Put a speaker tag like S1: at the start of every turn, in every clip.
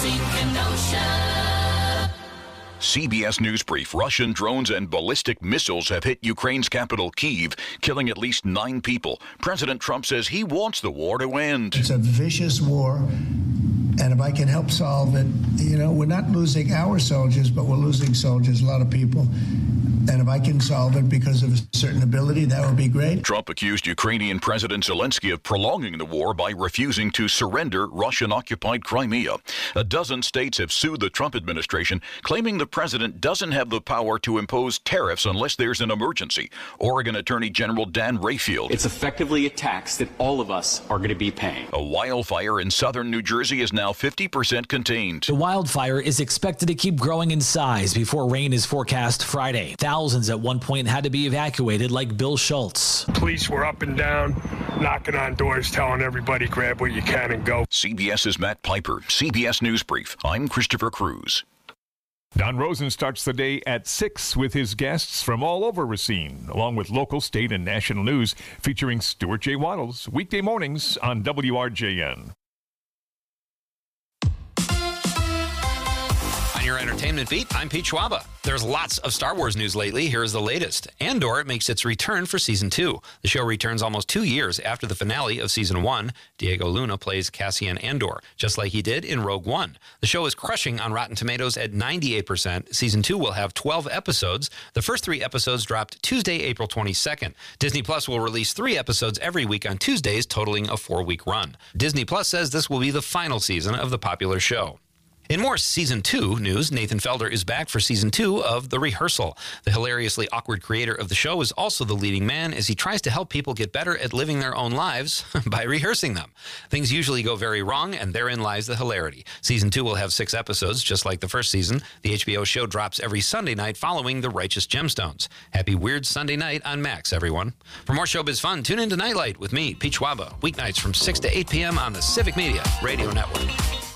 S1: sink an ocean.
S2: CBS News Brief. Russian drones and ballistic missiles have hit Ukraine's capital, Kyiv, killing at least 9 people. President Trump says he wants the war to end.
S3: It's a vicious war, and if I can help solve it, we're not losing our soldiers, but we're losing soldiers, a lot of people. And if I can solve it because of a certain ability, that would be great.
S2: Trump accused Ukrainian President Zelensky of prolonging the war by refusing to surrender Russian-occupied Crimea. A dozen states have sued the Trump administration, claiming the president doesn't have the power to impose tariffs unless there's an emergency. Oregon Attorney General Dan Rayfield.
S4: It's effectively a tax that all of us are going to be paying.
S2: A wildfire in southern New Jersey is now 50% contained.
S5: The wildfire is expected to keep growing in size before rain is forecast Friday. Thousands at one point had to be evacuated, like Bill Schultz.
S6: Police were up and down, knocking on doors, telling everybody grab what you can and go.
S2: CBS's Matt Piper, CBS News Brief. I'm Christopher Cruz.
S7: Don Rosen starts the day at 6 with his guests from all over Racine, along with local, state, and national news, featuring Stuart J. Waddles, weekday mornings on WRJN.
S8: Your entertainment beat. I'm Pete Schwaba. There's lots of Star Wars news lately. Here's the latest. Andor makes its return for Season 2. The show returns almost 2 years after the finale of Season 1. Diego Luna plays Cassian Andor, just like he did in Rogue One. The show is crushing on Rotten Tomatoes at 98%. Season 2 will have 12 episodes. The first 3 episodes dropped Tuesday, April 22nd. Disney Plus will release 3 episodes every week on Tuesdays, totaling a 4-week run. Disney Plus says this will be the final season of the popular show. In more Season 2 news, Nathan Felder is back for Season 2 of The Rehearsal. The hilariously awkward creator of the show is also the leading man as he tries to help people get better at living their own lives by rehearsing them. Things usually go very wrong, and therein lies the hilarity. Season 2 will have 6 episodes, just like the first season. The HBO show drops every Sunday night following The Righteous Gemstones. Happy Weird Sunday night on Max, everyone. For more showbiz fun, tune in to Nightlight with me, Pete Schwaba, weeknights from 6 to 8 p.m. on the Civic Media Radio Network.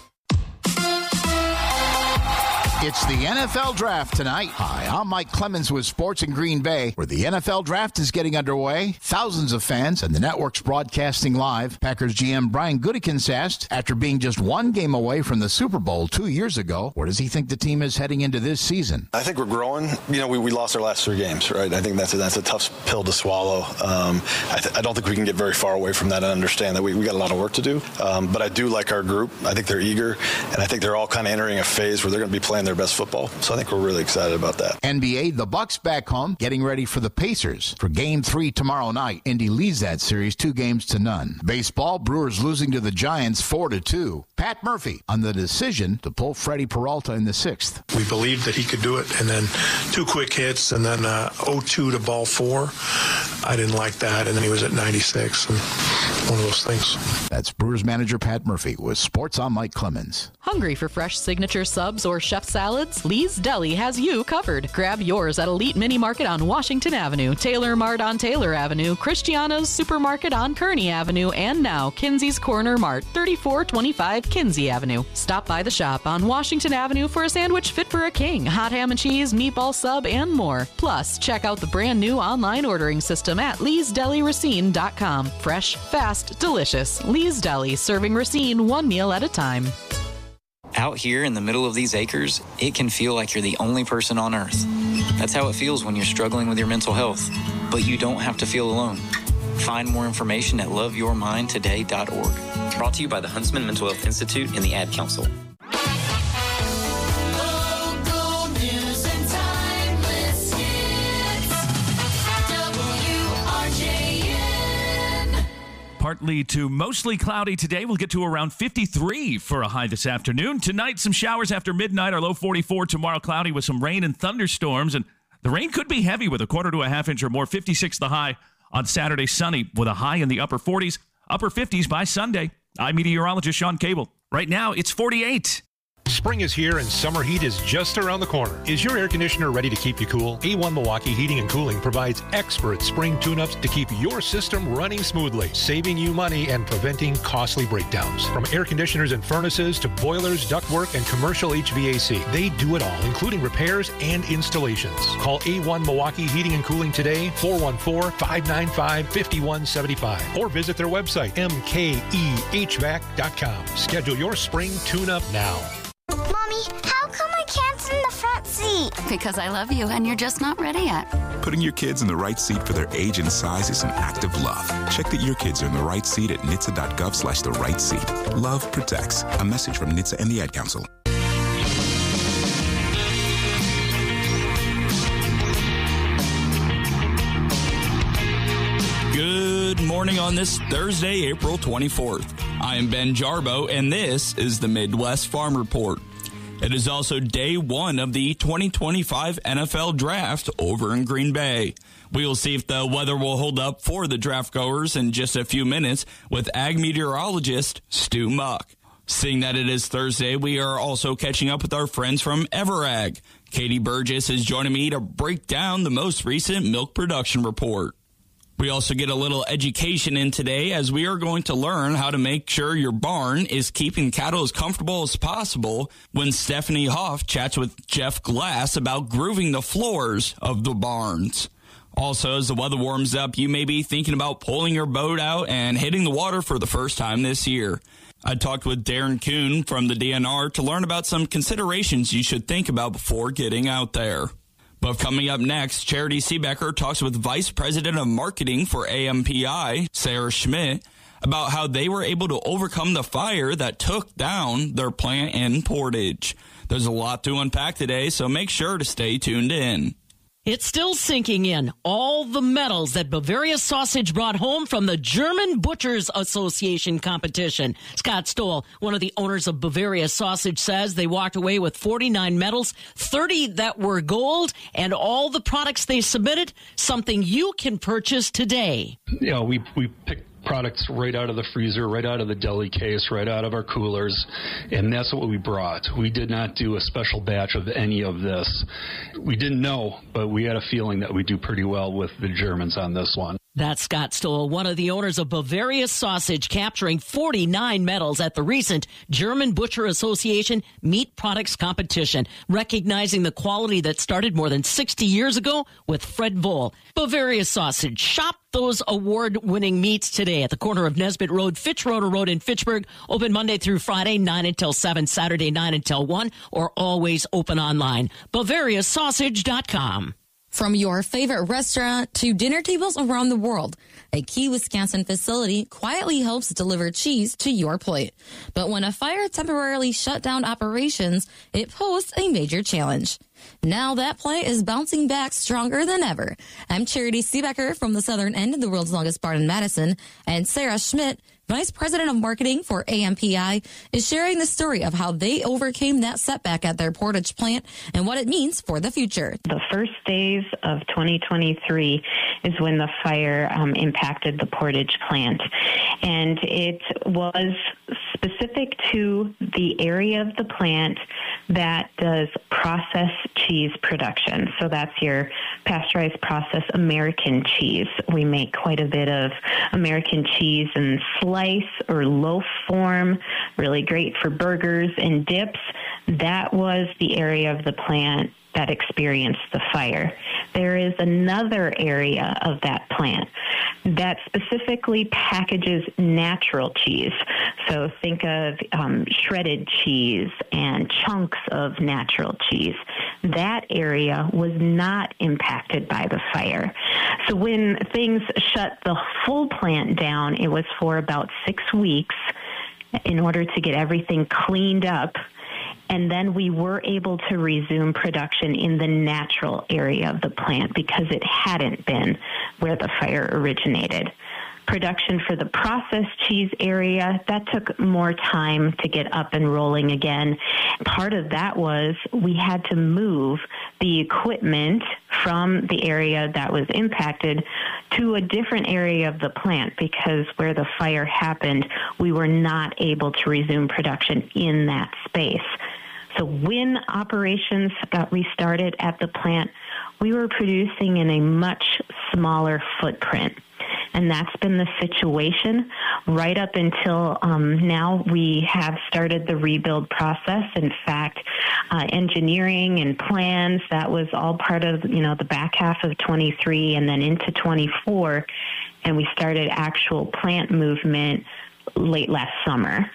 S9: It's the NFL Draft tonight. Hi, I'm Mike Clemens with Sports in Green Bay, where the NFL Draft is getting underway. Thousands of fans and the network's broadcasting live. Packers GM Brian Gutekunst asked, after being just 1 game away from the Super Bowl 2 years ago, where does he think the team is heading into this season?
S10: I think we're growing. We lost our last 3 games, right? I think that's a tough pill to swallow. I don't think we can get very far away from that and understand that we got a lot of work to do. But I do like our group. I think they're eager, and I think they're all kind of entering a phase where they're going to be playing their best football. So I think we're really excited about that.
S9: NBA, the Bucks back home, getting ready for the Pacers. For Game 3 tomorrow night, Indy leads that series 2-0. Baseball, Brewers losing to the Giants 4-2. Pat Murphy on the decision to pull Freddie Peralta in the 6th.
S11: We believed that he could do it, and then 2 quick hits, and then 0-2 to ball 4. I didn't like that, and then he was at 96, and one of those things.
S9: That's Brewers manager Pat Murphy with Sports on Mike Clemens.
S12: Hungry for fresh signature subs or chef salads? Lee's Deli has you covered. Grab yours at Elite Mini Market on Washington Avenue, Taylor Mart on Taylor Avenue, Christiana's Supermarket on Kearney Avenue, and now Kinsey's Corner Mart, 3425 Kinsey Avenue. Stop by the shop on Washington Avenue for a sandwich fit for a king, hot ham and cheese, meatball sub, and more. Plus, check out the brand new online ordering system at leesdeliracine.com. Fresh, fast, delicious. Lee's Deli, serving Racine 1 meal at a time.
S13: Out here in the middle of these acres, it can feel like you're the only person on earth. That's how it feels when you're struggling with your mental health. But you don't have to feel alone. Find more information at loveyourmindtoday.org. Brought to you by the Huntsman Mental Health Institute and the Ad Council.
S14: Partly to mostly cloudy today. We'll get to around 53 for a high this afternoon. Tonight, some showers after midnight. Our low 44. Tomorrow, cloudy with some rain and thunderstorms. And the rain could be heavy with a 1/4 to a 1/2 inch or more. 56 the high. On Saturday, sunny with a high in the upper 40s, upper 50s by Sunday. I'm meteorologist Sean Cable. Right now, it's 48.
S15: Spring is here and summer heat is just around the corner. Is your air conditioner ready to keep you cool? A1 Milwaukee Heating and Cooling provides expert spring tune-ups to keep your system running smoothly, saving you money and preventing costly breakdowns. From air conditioners and furnaces to boilers, ductwork, and commercial HVAC, they do it all, including repairs and installations. Call A1 Milwaukee Heating and Cooling today, 414-595-5175, or visit their website, mkehvac.com. Schedule your spring tune-up now.
S16: Mommy, how come I can't sit in the front seat?
S1: Because I love you and you're just not ready yet.
S17: Putting your kids in the right seat for their age and size is an act of love. Check that your kids are in the right seat at NHTSA.gov/the right seat. Love protects. A message from NHTSA and the Ad Council.
S18: Good morning on this Thursday, April 24th. I am Ben Jarbo, and this is the Midwest Farm Report. It is also day one of the 2025 NFL Draft over in Green Bay. We will see if the weather will hold up for the draft goers in just a few minutes with ag meteorologist Stu Muck. Seeing that it is Thursday, we are also catching up with our friends from Everag. Katie Burgess is joining me to break down the most recent milk production report. We also get a little education in today as we are going to learn how to make sure your barn is keeping cattle as comfortable as possible when Stephanie Hoff chats with Jeff Glass about grooving the floors of the barns. Also, as the weather warms up, you may be thinking about pulling your boat out and hitting the water for the first time this year. I talked with Darren Kuhn from the DNR to learn about some considerations you should think about before getting out there. But coming up next, Charity Seebecker talks with Vice President of Marketing for AMPI, Sarah Schmidt, about how they were able to overcome the fire that took down their plant in Portage. There's a lot to unpack today, so make sure to stay tuned in.
S19: It's still sinking in. All the medals that Bavaria Sausage brought home from the German Butchers Association competition. Scott Stoll, one of the owners of Bavaria Sausage, says they walked away with 49 medals, 30 that were gold, and all the products they submitted, something you can purchase today.
S20: Yeah, we picked products right out of the freezer, right out of the deli case, right out of our coolers, and that's what we brought. We did not do a special batch of any of this. We didn't know, but we had a feeling that we'd do pretty well with the Germans on this one.
S19: That's Scott Stoll, one of the owners of Bavaria Sausage, capturing 49 medals at the recent German Butcher Association Meat Products Competition, recognizing the quality that started more than 60 years ago with Fred Voll. Bavaria Sausage. Shop those award-winning meats today at the corner of Nesbitt Road, Fitzroder Road in Fitchburg. Open Monday through Friday, 9 until 7, Saturday, 9 until 1, or always open online. BavariaSausage.com.
S21: From your favorite restaurant to dinner tables around the world, a Key Wisconsin facility quietly helps deliver cheese to your plate. But when a fire temporarily shut down operations, it posed a major challenge. Now that plant is bouncing back stronger than ever. I'm Charity Seebecker from the southern end of the world's longest barn in Madison, and Sarah Schmidt, Vice President of Marketing for AMPI, is sharing the story of how they overcame that setback at their Portage plant and what it means for the future.
S22: The first days of 2023 is when the fire impacted the Portage plant. And it was specific to the area of the plant that does processed cheese production. So that's your pasteurized processed American cheese. We make quite a bit of American cheese in slice or loaf form, really great for burgers and dips. That was the area of the plant that experienced the fire. There is another area of that plant that specifically packages natural cheese. So think of shredded cheese and chunks of natural cheese. That area was not impacted by the fire. So when things shut the full plant down, it was for about 6 weeks in order to get everything cleaned up. And then we were able to resume production in the natural area of the plant because it hadn't been where the fire originated. Production for the processed cheese area, that took more time to get up and rolling again. Part of that was we had to move the equipment from the area that was impacted to a different area of the plant because where the fire happened, we were not able to resume production in that space. So when operations got restarted at the plant, we were producing in a much smaller footprint. And that's been the situation right up until now. We have started the rebuild process. In fact, engineering and plans, that was all part of, the back half of 23 and then into 24. And we started actual plant movement late last summer.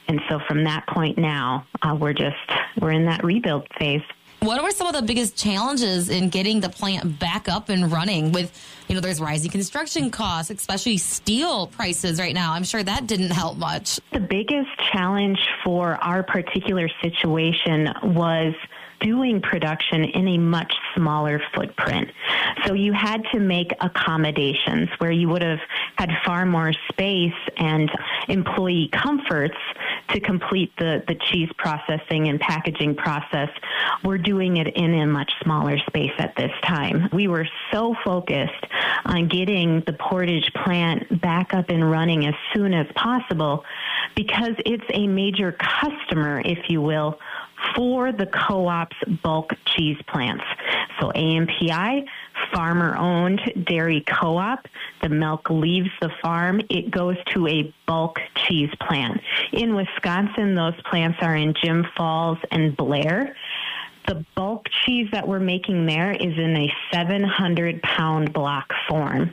S22: And so from that point now, we're in that rebuild phase.
S21: What were some of the biggest challenges in getting the plant back up and running with, there's rising construction costs, especially steel prices right now? I'm sure that didn't help much.
S22: The biggest challenge for our particular situation was doing production in a much smaller footprint. So you had to make accommodations where you would have had far more space and employee comforts to complete the cheese processing and packaging process. We're doing it in a much smaller space at this time. We were so focused on getting the Portage plant back up and running as soon as possible because it's a major customer, if you will, for the co-op's bulk cheese plants. So AMPI, farmer-owned dairy co-op, the milk leaves the farm, it goes to a bulk cheese plant. In Wisconsin, those plants are in Jim Falls and Blair. The bulk cheese that we're making there is in a 700-pound block form.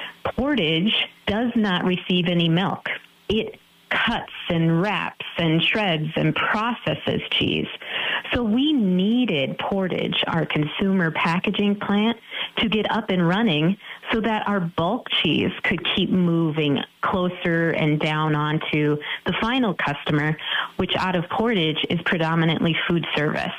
S22: Portage does not receive any milk. It cuts and wraps and shreds and processes cheese. So we needed Portage, our consumer packaging plant, to get up and running so that our bulk cheese could keep moving closer and down onto the final customer, which out of Portage is predominantly food service.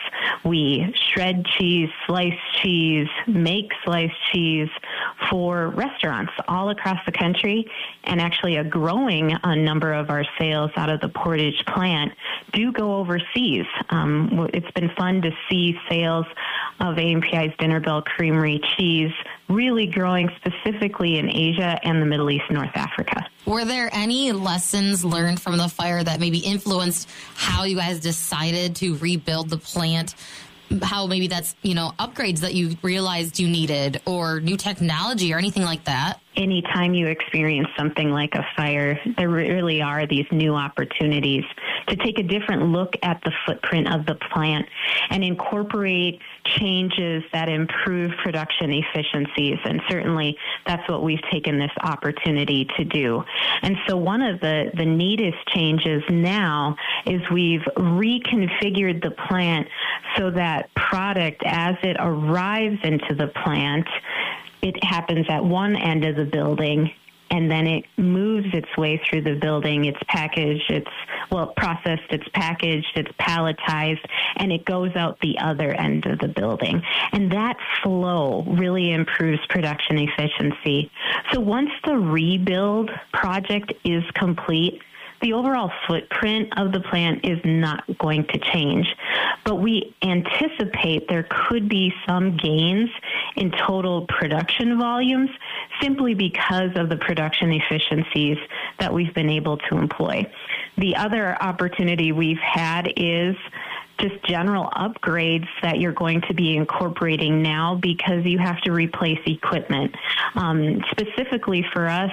S22: We shred cheese, slice cheese, make sliced cheese for restaurants all across the country, and actually a growing number of our sales out of the Portage plant do go overseas. It's been fun to see sales of AMPI's Dinner Bell Creamery cheese really growing specifically in Asia and the Middle East, North Africa.
S21: Were there any lessons learned from the fire that maybe influenced how you guys decided to rebuild the plant? How maybe that's, upgrades that you realized you needed or new technology or anything like that?
S22: Anytime you experience something like a fire, there really are these new opportunities to take a different look at the footprint of the plant and incorporate changes that improve production efficiencies. And certainly that's what we've taken this opportunity to do. And so one of the neatest changes now is we've reconfigured the plant so that product, as it arrives into the plant, it happens at one end of the building, and then it moves its way through the building. It's packaged, processed, it's packaged, it's palletized, and it goes out the other end of the building. And that flow really improves production efficiency. So once the rebuild project is complete, the overall footprint of the plant is not going to change, but we anticipate there could be some gains in total production volumes simply because of the production efficiencies that we've been able to employ. The other opportunity we've had is just general upgrades that you're going to be incorporating now because you have to replace equipment. Specifically for us,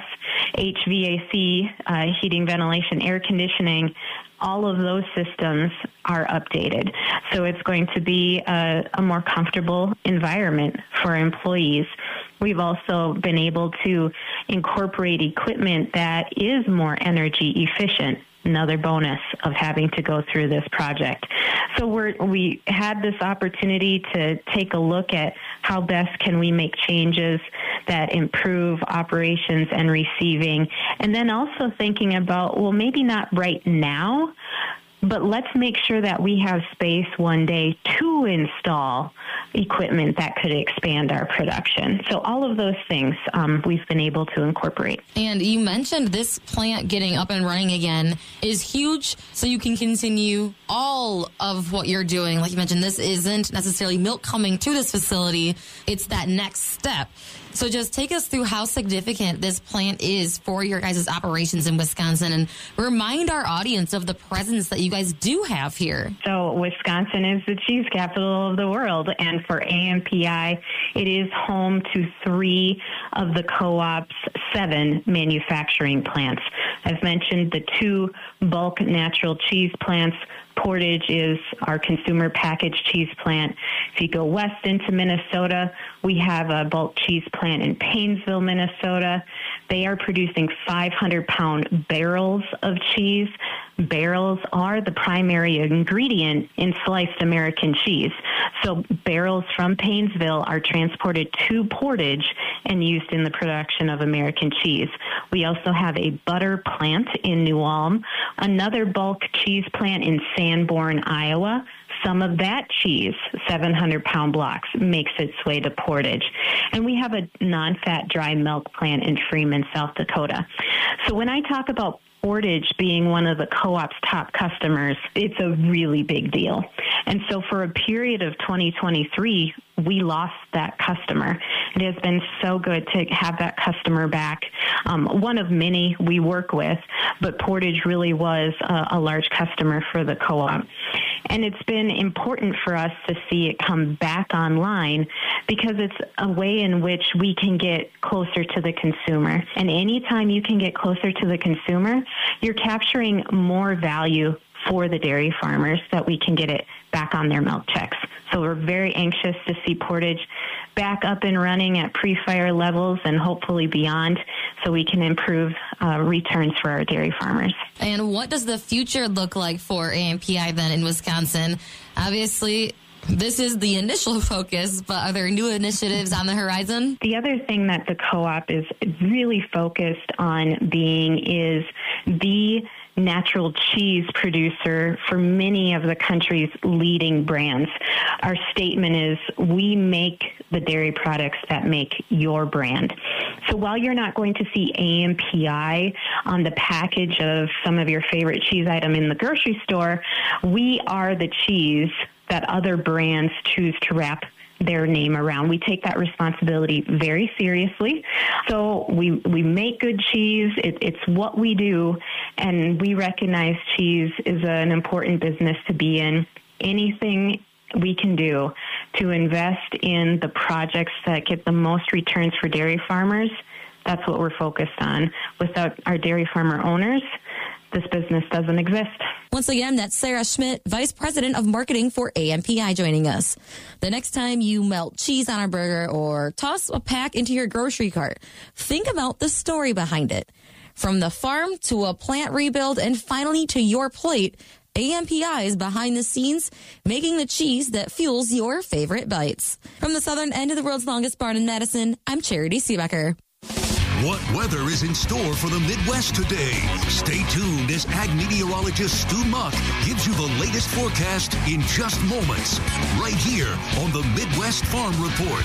S22: HVAC, heating, ventilation, air conditioning, all of those systems are updated. So it's going to be a more comfortable environment for employees. We've also been able to incorporate equipment that is more energy efficient. Another bonus of having to go through this project. So we had this opportunity to take a look at how best can we make changes that improve operations and receiving, and then also thinking about, well, maybe not right now, but let's make sure that we have space one day to install equipment that could expand our production. So all of those things we've been able to incorporate.
S21: And you mentioned this plant getting up and running again is huge, so you can continue all of what you're doing. Like you mentioned, this isn't necessarily milk coming to this facility. It's that next step. So just take us through how significant this plant is for your guys' operations in Wisconsin and remind our audience of the presence that you guys do have here.
S22: So Wisconsin is the cheese capital of the world, and for AMPI, it is home to 3 of the co-op's 7 manufacturing plants. I've mentioned the 2 bulk natural cheese plants. Portage is our consumer packaged cheese plant. If you go west into Minnesota, we have a bulk cheese plant in Paynesville, Minnesota. They are producing 500-pound barrels of cheese. Barrels are the primary ingredient in sliced American cheese. So barrels from Painesville are transported to Portage and used in the production of American cheese. We also have a butter plant in New Ulm, another bulk cheese plant in Sanborn, Iowa. Some of that cheese, 700-pound blocks, makes its way to Portage. And we have a non-fat dry milk plant in Freeman, South Dakota. So when I talk about Portage being one of the co-op's top customers, it's a really big deal. And so for a period of 2023, we lost that customer. It has been so good to have that customer back. One of many we work with, but Portage really was a large customer for the co-op. And it's been important for us to see it come back online because it's a way in which we can get closer to the consumer. And anytime you can get closer to the consumer, you're capturing more value for the dairy farmers that we can get it back on their milk checks. So we're very anxious to see Portage back up and running at pre-fire levels and hopefully beyond so we can improve returns for our dairy farmers.
S21: And what does the future look like for AMPI then in Wisconsin? Obviously, this is the initial focus, but are there new initiatives on the horizon?
S22: The other thing that the co-op is really focused on being is the natural cheese producer for many of the country's leading brands. Our statement is, we make the dairy products that make your brand. So while you're not going to see AMPI on the package of some of your favorite cheese item in the grocery store, we are the cheese that other brands choose to wrap their name around. We take that responsibility very seriously. So we make good cheese. It's what we do, and we recognize cheese is an important business to be in. Anything we can do to invest in the projects that get the most returns for dairy farmers, that's what we're focused on. Without our dairy farmer owners, this business doesn't exist.
S21: Once again, that's Sarah Schmidt, Vice President of Marketing for AMPI, joining us. The next time you melt cheese on a burger or toss a pack into your grocery cart, think about the story behind it. From the farm to a plant rebuild and finally to your plate, AMPI is behind the scenes making the cheese that fuels your favorite bites. From the southern end of the world's longest barn in Madison, I'm Charity Seebecker.
S3: What weather is in store for the Midwest today? Stay tuned as ag meteorologist Stu Muck gives you the latest forecast in just moments, right here on the Midwest Farm Report.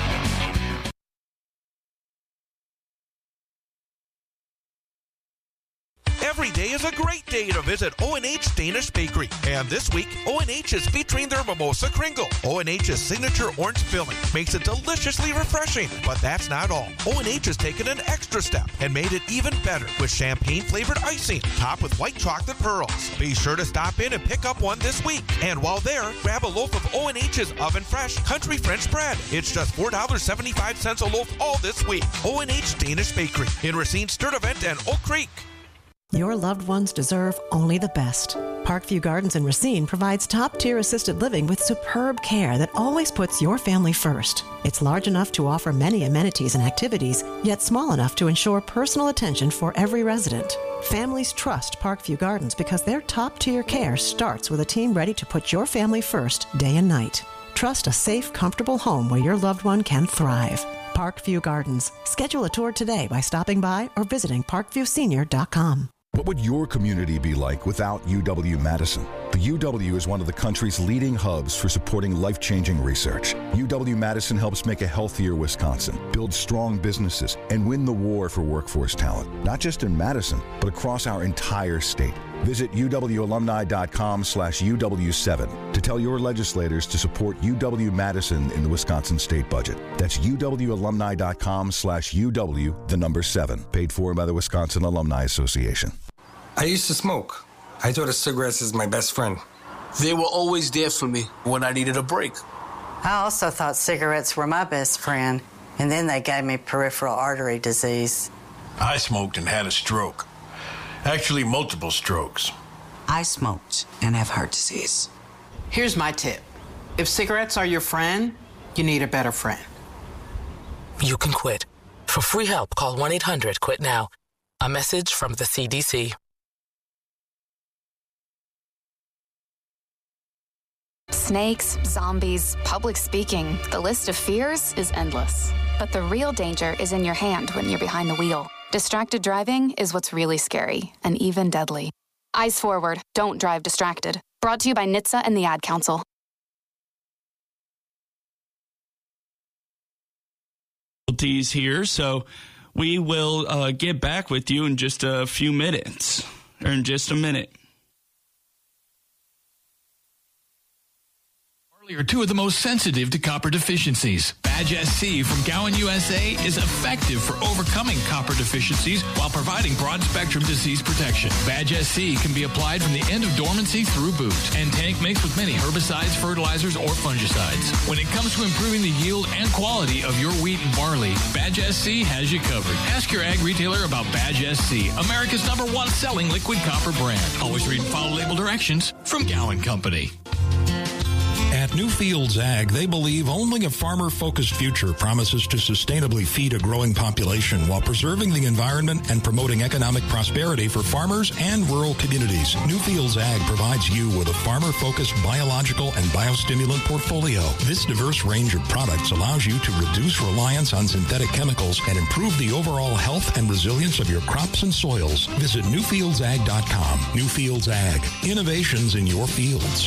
S4: Every day is a great day to visit O&H Danish Bakery. And this week, O&H is featuring their Mimosa Kringle. O&H's signature orange filling makes it deliciously refreshing. But that's not all. O&H has taken an extra step and made it even better with champagne-flavored icing topped with white chocolate pearls. Be sure to stop in and pick up one this week. And while there, grab a loaf of O&H's Oven Fresh Country French bread. It's just $4.75 a loaf all this week. O&H Danish Bakery in Racine, Sturtevant, and Oak Creek.
S23: Your loved ones deserve only the best. Parkview Gardens in Racine provides top-tier assisted living with superb care that always puts your family first. It's large enough to offer many amenities and activities, yet small enough to ensure personal attention for every resident. Families trust Parkview Gardens because their top-tier care starts with a team ready to put your family first day and night. Trust a safe, comfortable home where your loved one can thrive. Parkview Gardens. Schedule a tour today by stopping by or visiting parkviewsenior.com.
S24: What would your community be like without UW-Madison? The UW is one of the country's leading hubs for supporting life-changing research. UW-Madison helps make a healthier Wisconsin, build strong businesses, and win the war for workforce talent, not just in Madison, but across our entire state. Visit uwalumni.com/UW7 to tell your legislators to support UW-Madison in the Wisconsin state budget. That's uwalumni.com/UW7, paid for by the Wisconsin Alumni Association.
S25: I used to smoke. I thought of cigarettes as my best friend.
S26: They were always there for me when I needed a break.
S27: I also thought cigarettes were my best friend, and then they gave me peripheral artery disease.
S26: I smoked and had a stroke. Actually, multiple strokes.
S28: I smoked and have heart disease. Here's my tip. If cigarettes are your friend, you need a better friend.
S26: You can quit.
S2: For free help, call 1-800-QUIT-NOW. A message from the CDC.
S5: Snakes, zombies, public speaking. The list of fears is endless. But the real danger is in your hand when you're behind the wheel. Distracted driving is what's really scary and even deadly. Eyes forward. Don't drive distracted. Brought to you by NHTSA and the Ad Council.
S18: Here, so we will get back with you in just a few minutes, or in just a minute.
S6: Are two of the most sensitive to copper deficiencies. Badge SC from Gowan USA is effective for overcoming copper deficiencies while providing broad-spectrum disease protection. Badge SC can be applied from the end of dormancy through boot and tank mixed with many herbicides, fertilizers, or fungicides. When it comes to improving the yield and quality of your wheat and barley, Badge SC has you covered. Ask your ag retailer about Badge SC, America's #1 selling liquid copper brand. Always read and follow label directions from Gowan Company.
S7: At Newfields Ag, they believe only a farmer-focused future promises to sustainably feed a growing population while preserving the environment and promoting economic prosperity for farmers and rural communities. Newfields Ag provides you with a farmer-focused biological and biostimulant portfolio. This diverse range of products allows you to reduce reliance on synthetic chemicals and improve the overall health and resilience of your crops and soils. Visit NewfieldsAg.com. Newfields Ag. Innovations in your fields.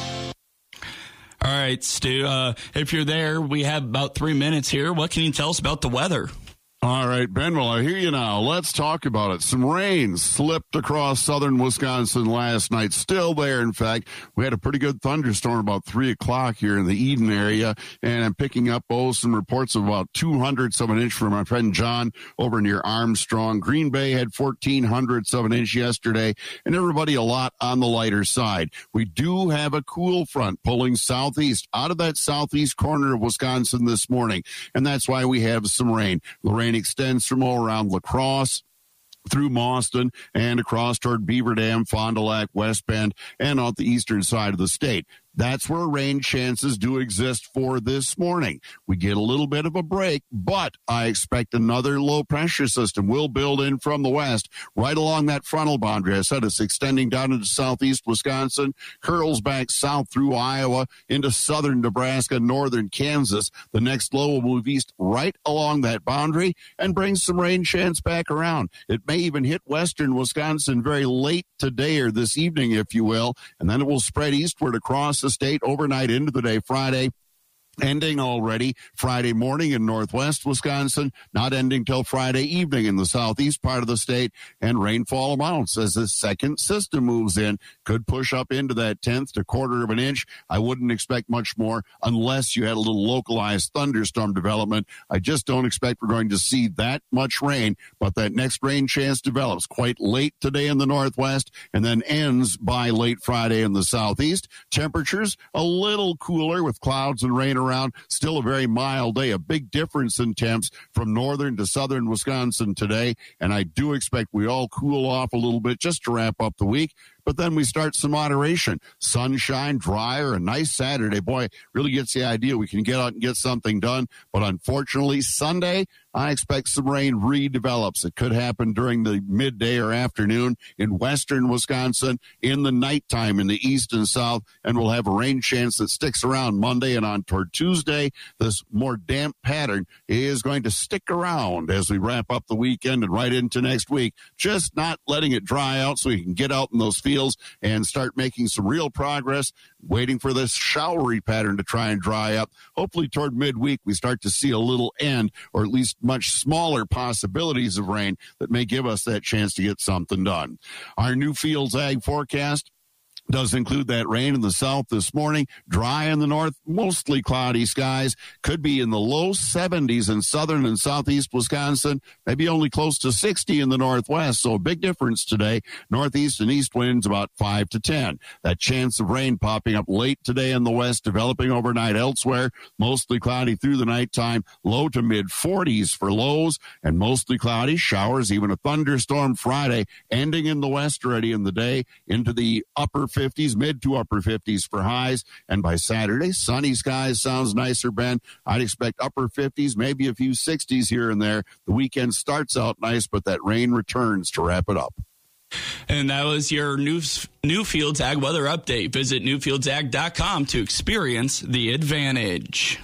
S18: All right, Stu, if you're there, we have about 3 minutes here. What can you tell us about the weather?
S8: All right, Ben, well, I hear you now. Let's talk about it. Some rain slipped across southern Wisconsin last night. Still there, in fact. We had a pretty good thunderstorm about 3 o'clock here in the Eden area, and I'm picking up some reports of about 200ths of an inch from my friend John over near Armstrong. Green Bay had 1400ths of an inch yesterday, and everybody a lot on the lighter side. We do have a cool front pulling southeast out of that southeast corner of Wisconsin this morning, and that's why we have some rain. The rain extends from all around La Crosse through Mauston and across toward Beaver Dam, Fond du Lac, West Bend, and on the eastern side of the state. That's where rain chances do exist for this morning. We get a little bit of a break, but I expect another low pressure system will build in from the west right along that frontal boundary. I said it's extending down into southeast Wisconsin, curls back south through Iowa into southern Nebraska, northern Kansas. The next low will move east right along that boundary and bring some rain chance back around. It may even hit western Wisconsin very late today or this evening, if you will, and then it will spread eastward across the state overnight into the day Friday. Ending already Friday morning in northwest Wisconsin, not ending till Friday evening in the southeast part of the state, and rainfall amounts as this second system moves in could push up into that 1/10 to 1/4 of an inch. I wouldn't expect much more unless you had a little localized thunderstorm development. I just don't expect we're going to see that much rain, but that next rain chance develops quite late today in the northwest and then ends by late Friday in the southeast. Temperatures a little cooler with clouds and rain around. Still a very mild day, a big difference in temps from northern to southern Wisconsin today, and I do expect we all cool off a little bit just to wrap up the week. But then we start some moderation. Sunshine, drier, a nice Saturday. Boy, really gets the idea we can get out and get something done. But unfortunately, Sunday, I expect some rain redevelops. It could happen during the midday or afternoon in western Wisconsin, in the nighttime in the east and south, and we'll have a rain chance that sticks around Monday and on toward Tuesday. This more damp pattern is going to stick around as we wrap up the weekend and right into next week, just not letting it dry out so we can get out in those fields and start making some real progress, waiting for this showery pattern to try and dry up. Hopefully toward midweek we start to see a little end, or at least much smaller possibilities of rain that may give us that chance to get something done. Our Newfields Ag forecast does include that rain in the south this morning, dry in the north, mostly cloudy skies, could be in the low 70s in southern and southeast Wisconsin, maybe only close to 60 in the northwest, so a big difference today. Northeast and east winds about 5 to 10. That chance of rain popping up late today in the west, developing overnight elsewhere, mostly cloudy through the nighttime, low to mid 40s for lows, and mostly cloudy, showers, even a thunderstorm Friday, ending in the west already in the day, into the upper 50s, mid to upper 50s for highs. And by Saturday, sunny skies sounds nicer, Ben. I'd expect upper 50s, maybe a few 60s here and there. The weekend starts out nice, but that rain returns to wrap it up.
S18: And that was your Newfields Ag weather update. Visit newfieldsag.com to experience the advantage.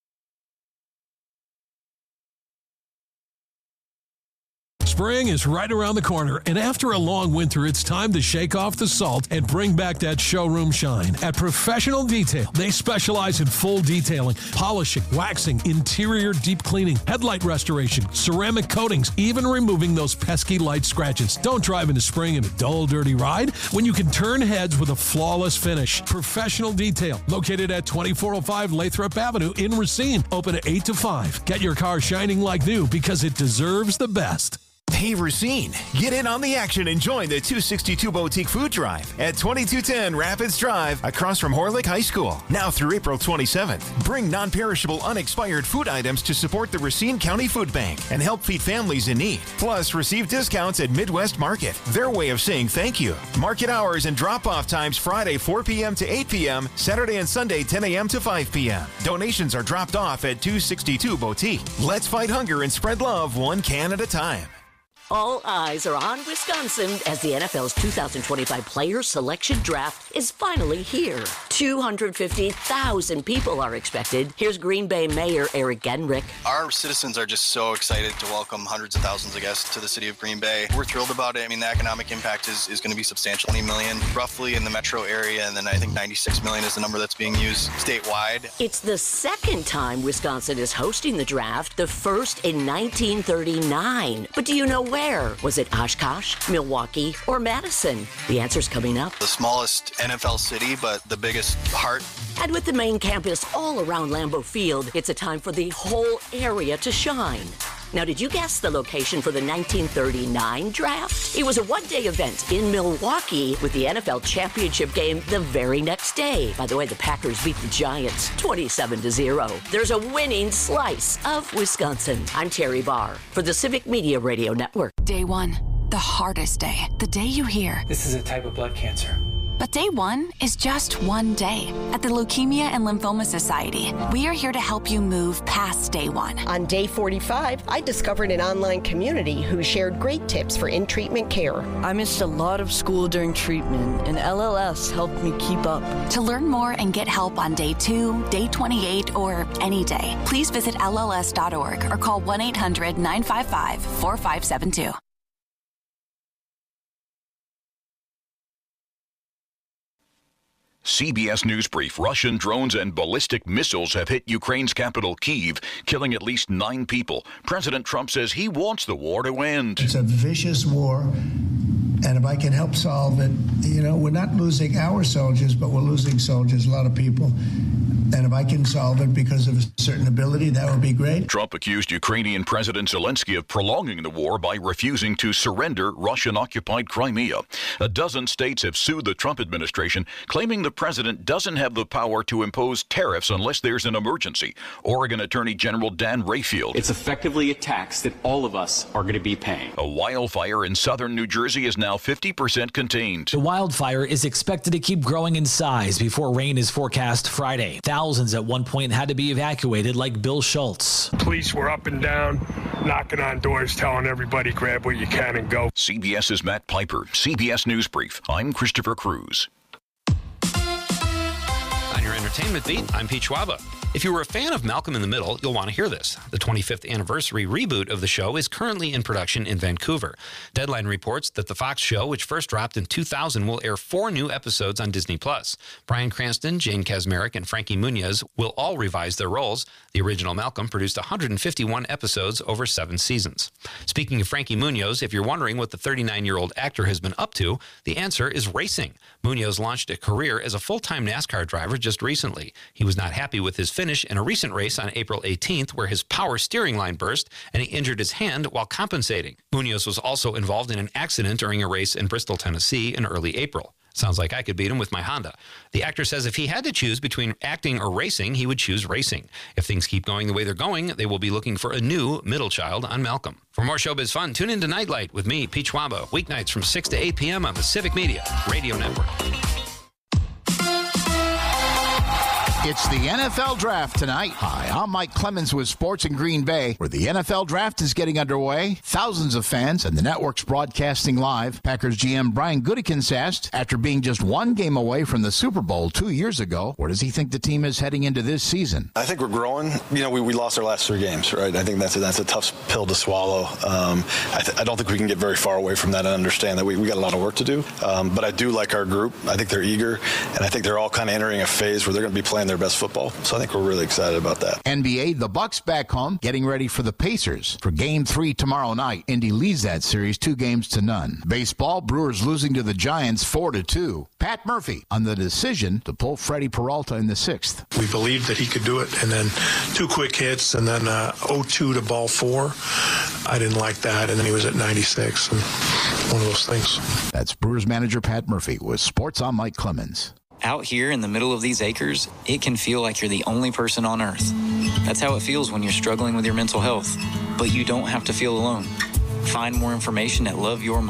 S9: Spring is right around the corner, and after a long winter, it's time to shake off the salt and bring back that showroom shine. At Professional Detail, they specialize in full detailing, polishing, waxing, interior deep cleaning, headlight restoration, ceramic coatings, even removing those pesky light scratches. Don't drive into spring in a dull, dirty ride when you can turn heads with a flawless finish. Professional Detail, located at 2405 Lathrop Avenue in Racine, open at 8 to 5. Get your car shining like new because it deserves the best.
S10: Hey Racine, get in on the action and join the 262 Boutique Food Drive at 2210 Rapids Drive across from Horlick High School. Now through April 27th. Bring non-perishable, unexpired food items to support the Racine County Food Bank and help feed families in need. Plus, receive discounts at Midwest Market, their way of saying thank you. Market hours and drop-off times Friday 4 p.m. to 8 p.m., Saturday and Sunday 10 a.m. to 5 p.m. Donations are dropped off at 262 Boutique. Let's fight hunger and spread love one can at a time.
S11: All eyes are on Wisconsin as the NFL's 2025 Player Selection Draft is finally here. 250,000 people are expected. Here's Green Bay Mayor Eric Genrich.
S12: Our citizens are just so excited to welcome hundreds of thousands of guests to the city of Green Bay. We're thrilled about it. I mean, the economic impact is going to be substantial. 20 million roughly in the metro area, and then I think 96 million is the number that's being used statewide.
S11: It's the second time Wisconsin is hosting the draft, the first in 1939. But do you know where? Was it Oshkosh, Milwaukee, or Madison? The answer's coming up.
S12: The smallest NFL city, but the biggest heart.
S11: And with the main campus all around Lambeau Field, it's a time for the whole area to shine. Now, did you guess the location for the 1939 draft? It was a one-day event in Milwaukee with the NFL championship game the very next day. By the way, the Packers beat the Giants 27-0. There's a winning slice of Wisconsin. I'm Terry Barr for the Civic Media Radio Network.
S5: Day one, the hardest day. The day you hear,
S13: this is a type of blood cancer.
S5: But day one is just one day. At the Leukemia and Lymphoma Society, we are here to help you move past day one.
S14: On day 45, I discovered an online community who shared great tips for in-treatment care.
S15: I missed a lot of school during treatment, and LLS helped me keep up.
S5: To learn more and get help on day 2, day 28, or any day, please visit LLS.org or call 1-800-955-4572.
S16: CBS News Brief. Russian drones and ballistic missiles have hit Ukraine's capital, Kyiv, killing at least 9 people. President Trump says he wants the war to end.
S29: It's a vicious war, and if I can help solve it, we're not losing our soldiers, but we're losing soldiers, a lot of people. And if I can solve it because of a certain ability, that would be great.
S16: Trump accused Ukrainian President Zelensky of prolonging the war by refusing to surrender Russian-occupied Crimea. A dozen states have sued the Trump administration, claiming the president doesn't have the power to impose tariffs unless there's an emergency. Oregon Attorney General Dan Rayfield.
S30: It's effectively a tax that all of us are going to be paying.
S16: A wildfire in southern New Jersey is now 50% contained.
S31: The wildfire is expected to keep growing in size before rain is forecast Friday. Thousands at one point had to be evacuated, like Bill Schultz.
S32: Police were up and down, knocking on doors, telling everybody grab what you can and go.
S16: CBS's Matt Piper, CBS News Brief. I'm Christopher Cruz.
S33: On your entertainment beat, I'm Pete Schwaba. If you were a fan of Malcolm in the Middle, you'll want to hear this. The 25th anniversary reboot of the show is currently in production in Vancouver. Deadline reports that the Fox show, which first dropped in 2000, will air 4 new episodes on Disney+. Bryan Cranston, Jane Kaczmarek, and Frankie Muniz will all revise their roles. The original Malcolm produced 151 episodes over 7 seasons. Speaking of Frankie Muniz, if you're wondering what the 39-year-old actor has been up to, the answer is racing. Muniz launched a career as a full-time NASCAR driver just recently. He was not happy with his finish in a recent race on April 18th where his power steering line burst and he injured his hand while compensating. Muniz was also involved in an accident during a race in Bristol, Tennessee in early April. Sounds like I could beat him with my Honda. The actor says if he had to choose between acting or racing, he would choose racing. If things keep going the way they're going, they will be looking for a new middle child on Malcolm. For more showbiz fun, tune in to Nightlight with me, Pete Schwaba, weeknights from 6 to 8 p.m. on the Civic Media Radio Network.
S1: It's the NFL Draft tonight. Hi, I'm Mike Clemens with Sports in Green Bay, where the NFL Draft is getting underway. Thousands of fans and the network's broadcasting live. Packers GM Brian Gutekunst asked, after being just one game away from the Super Bowl 2 years ago, where does he think the team is heading into this season?
S3: I think we're growing. We lost our last 3 games, right? I think that's a tough pill to swallow. I don't think we can get very far away from that and understand that we got a lot of work to do. But I do like our group. I think they're eager, and I think they're all kind of entering a phase where they're going to be playing their best football. So I think we're really excited about that.
S1: NBA, the Bucks back home, getting ready for the Pacers. For Game 3 tomorrow night, Indy leads that series 2-0. Baseball, Brewers losing to the Giants 4-2. Pat Murphy on the decision to pull Freddie Peralta in the 6th.
S26: We believed that he could do it, and then 2 quick hits, and then 0-2 to ball 4. I didn't like that, and then he was at 96, and one of those things.
S1: That's Brewers manager Pat Murphy with Sports on Mike Clemens.
S4: Out here in the middle of these acres, it can feel like you're the only person on Earth. That's how it feels when you're struggling with your mental health. But you don't have to feel alone. Find more information at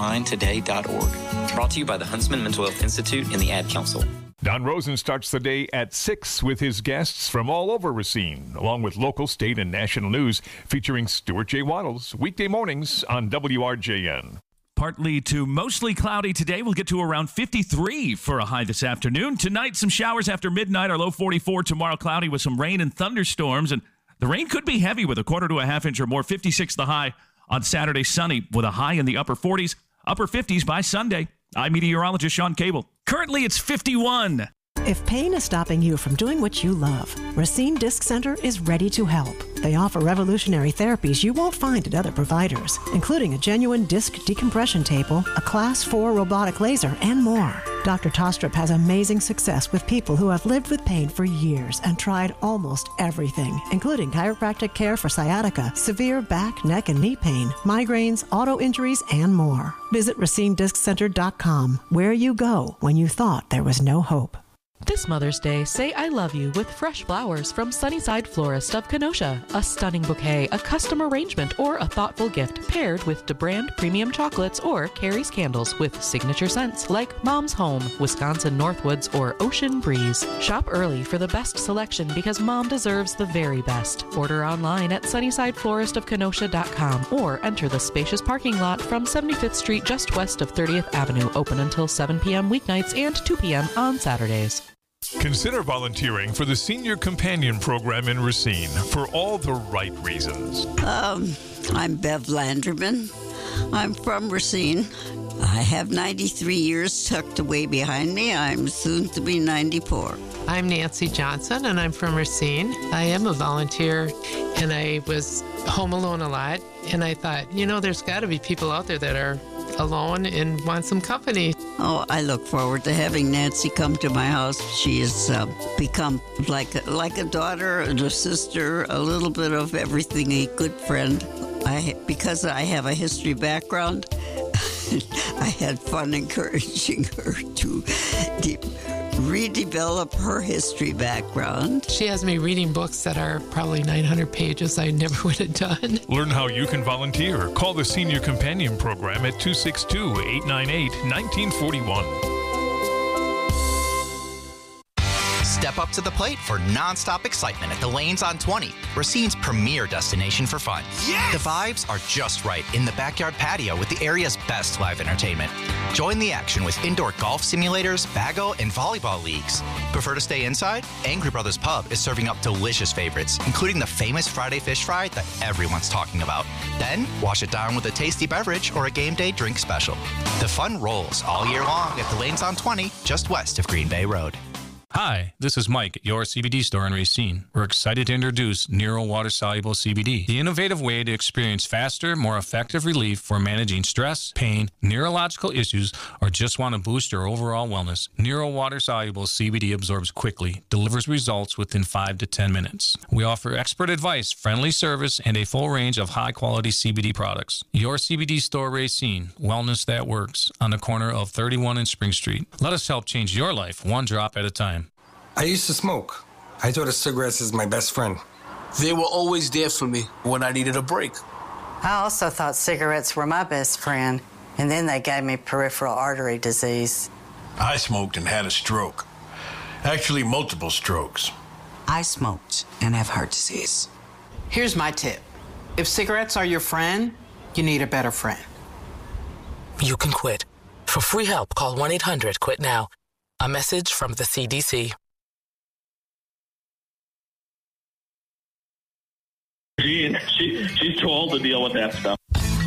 S4: loveyourmindtoday.org. Brought to you by the Huntsman Mental Health Institute and the Ad Council.
S13: Don Rosen starts the day at 6 with his guests from all over Racine, along with local, state, and national news, featuring Stuart J. Waddles, weekday mornings on WRJN.
S17: Partly to mostly cloudy today. We'll get to around 53 for a high this afternoon. Tonight, some showers after midnight. Our low 44. Tomorrow, cloudy with some rain and thunderstorms. And the rain could be heavy with a 1/4 to a 1/2 inch or more. 56 the high. On Saturday, sunny with a high in the upper 40s, upper 50s by Sunday. I'm meteorologist Sean Cable. Currently, it's 51.
S19: If pain is stopping you from doing what you love, Racine Disc Center is ready to help. They offer revolutionary therapies you won't find at other providers, including a genuine disc decompression table, a Class 4 robotic laser, and more. Dr. Tostrup has amazing success with people who have lived with pain for years and tried almost everything, including chiropractic care for sciatica, severe back, neck, and knee pain, migraines, auto injuries, and more. Visit RacineDiscCenter.com, where you go when you thought there was no hope.
S20: This Mother's Day, say I love you with fresh flowers from Sunnyside Florist of Kenosha. A stunning bouquet, a custom arrangement, or a thoughtful gift paired with DeBrand Premium Chocolates or Carrie's Candles with signature scents like Mom's Home, Wisconsin Northwoods, or Ocean Breeze. Shop early for the best selection because Mom deserves the very best. Order online at SunnysideFloristofKenosha.com or enter the spacious parking lot from 75th Street just west of 30th Avenue, open until 7 p.m. weeknights and 2 p.m. on Saturdays.
S13: Consider volunteering for the Senior Companion Program in Racine for all the right reasons.
S21: I'm Bev Landerman. I'm from Racine. I have 93 years tucked away behind me. I'm soon to be 94.
S22: I'm Nancy Johnson, and I'm from Racine. I am a volunteer, and I was home alone a lot. And I thought, there's got to be people out there that are alone and want some company.
S21: Oh, I look forward to having Nancy come to my house. She has become like a daughter and a sister, a little bit of everything, a good friend. Because I have a history background, I had fun encouraging her to redevelop her history background.
S22: She has me reading books that are probably 900 pages I never would have done.
S13: Learn how you can volunteer. Call the Senior Companion Program at 262-898-1941.
S23: Step up to the plate for nonstop excitement at the Lanes on 20, Racine's premier destination for fun. Yes! The vibes are just right in the backyard patio with the area's best live entertainment. Join the action with indoor golf simulators, bago, and volleyball leagues. Prefer to stay inside? Angry Brothers Pub is serving up delicious favorites, including the famous Friday Fish Fry that everyone's talking about. Then, wash it down with a tasty beverage or a game day drink special. The fun rolls all year long at the Lanes on 20, just west of Green Bay Road.
S24: Hi, this is Mike at your CBD store in Racine. We're excited to introduce Nero Water-Soluble CBD, the innovative way to experience faster, more effective relief for managing stress, pain, neurological issues, or just want to boost your overall wellness. Nero Water-Soluble CBD absorbs quickly, delivers results within 5 to 10 minutes. We offer expert advice, friendly service, and a full range of high-quality CBD products. Your CBD store Racine, wellness that works, on the corner of 31 and Spring Street. Let us help change your life one drop at a time.
S25: I used to smoke. I thought of cigarettes as my best friend.
S27: They were always there for me when I needed a break.
S34: I also thought cigarettes were my best friend, and then they gave me peripheral artery disease.
S26: I smoked and had a stroke. Actually, multiple strokes.
S21: I smoked and have heart disease.
S2: Here's my tip. If cigarettes are your friend, you need a better friend.
S5: You can quit. For free help, call 1-800-QUIT-NOW. A message from the CDC.
S6: She's too old to deal with that stuff.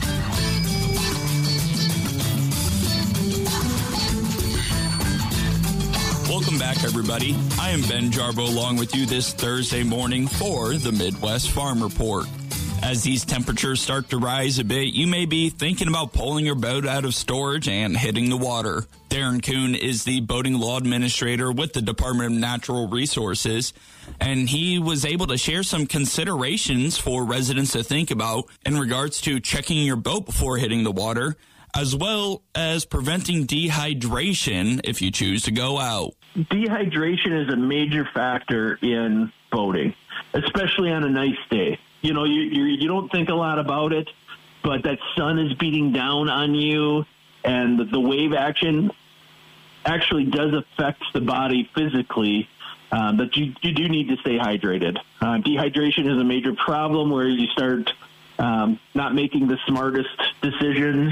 S7: Welcome back, everybody. I am Ben Jarbo along with you this Thursday morning for the Midwest Farm Report. As these temperatures start to rise a bit, you may be thinking about pulling your boat out of storage and hitting the water. Darren Kuhn is the boating law administrator with the Department of Natural Resources, and he was able to share some considerations for residents to think about in regards to checking your boat before hitting the water, as well as preventing dehydration if you choose to go out.
S6: Dehydration is a major factor in boating, especially on a nice day. You know, you don't think a lot about it, but that sun is beating down on you, and the wave action actually does affect the body physically, but you do need to stay hydrated. Dehydration is a major problem where you start not making the smartest decisions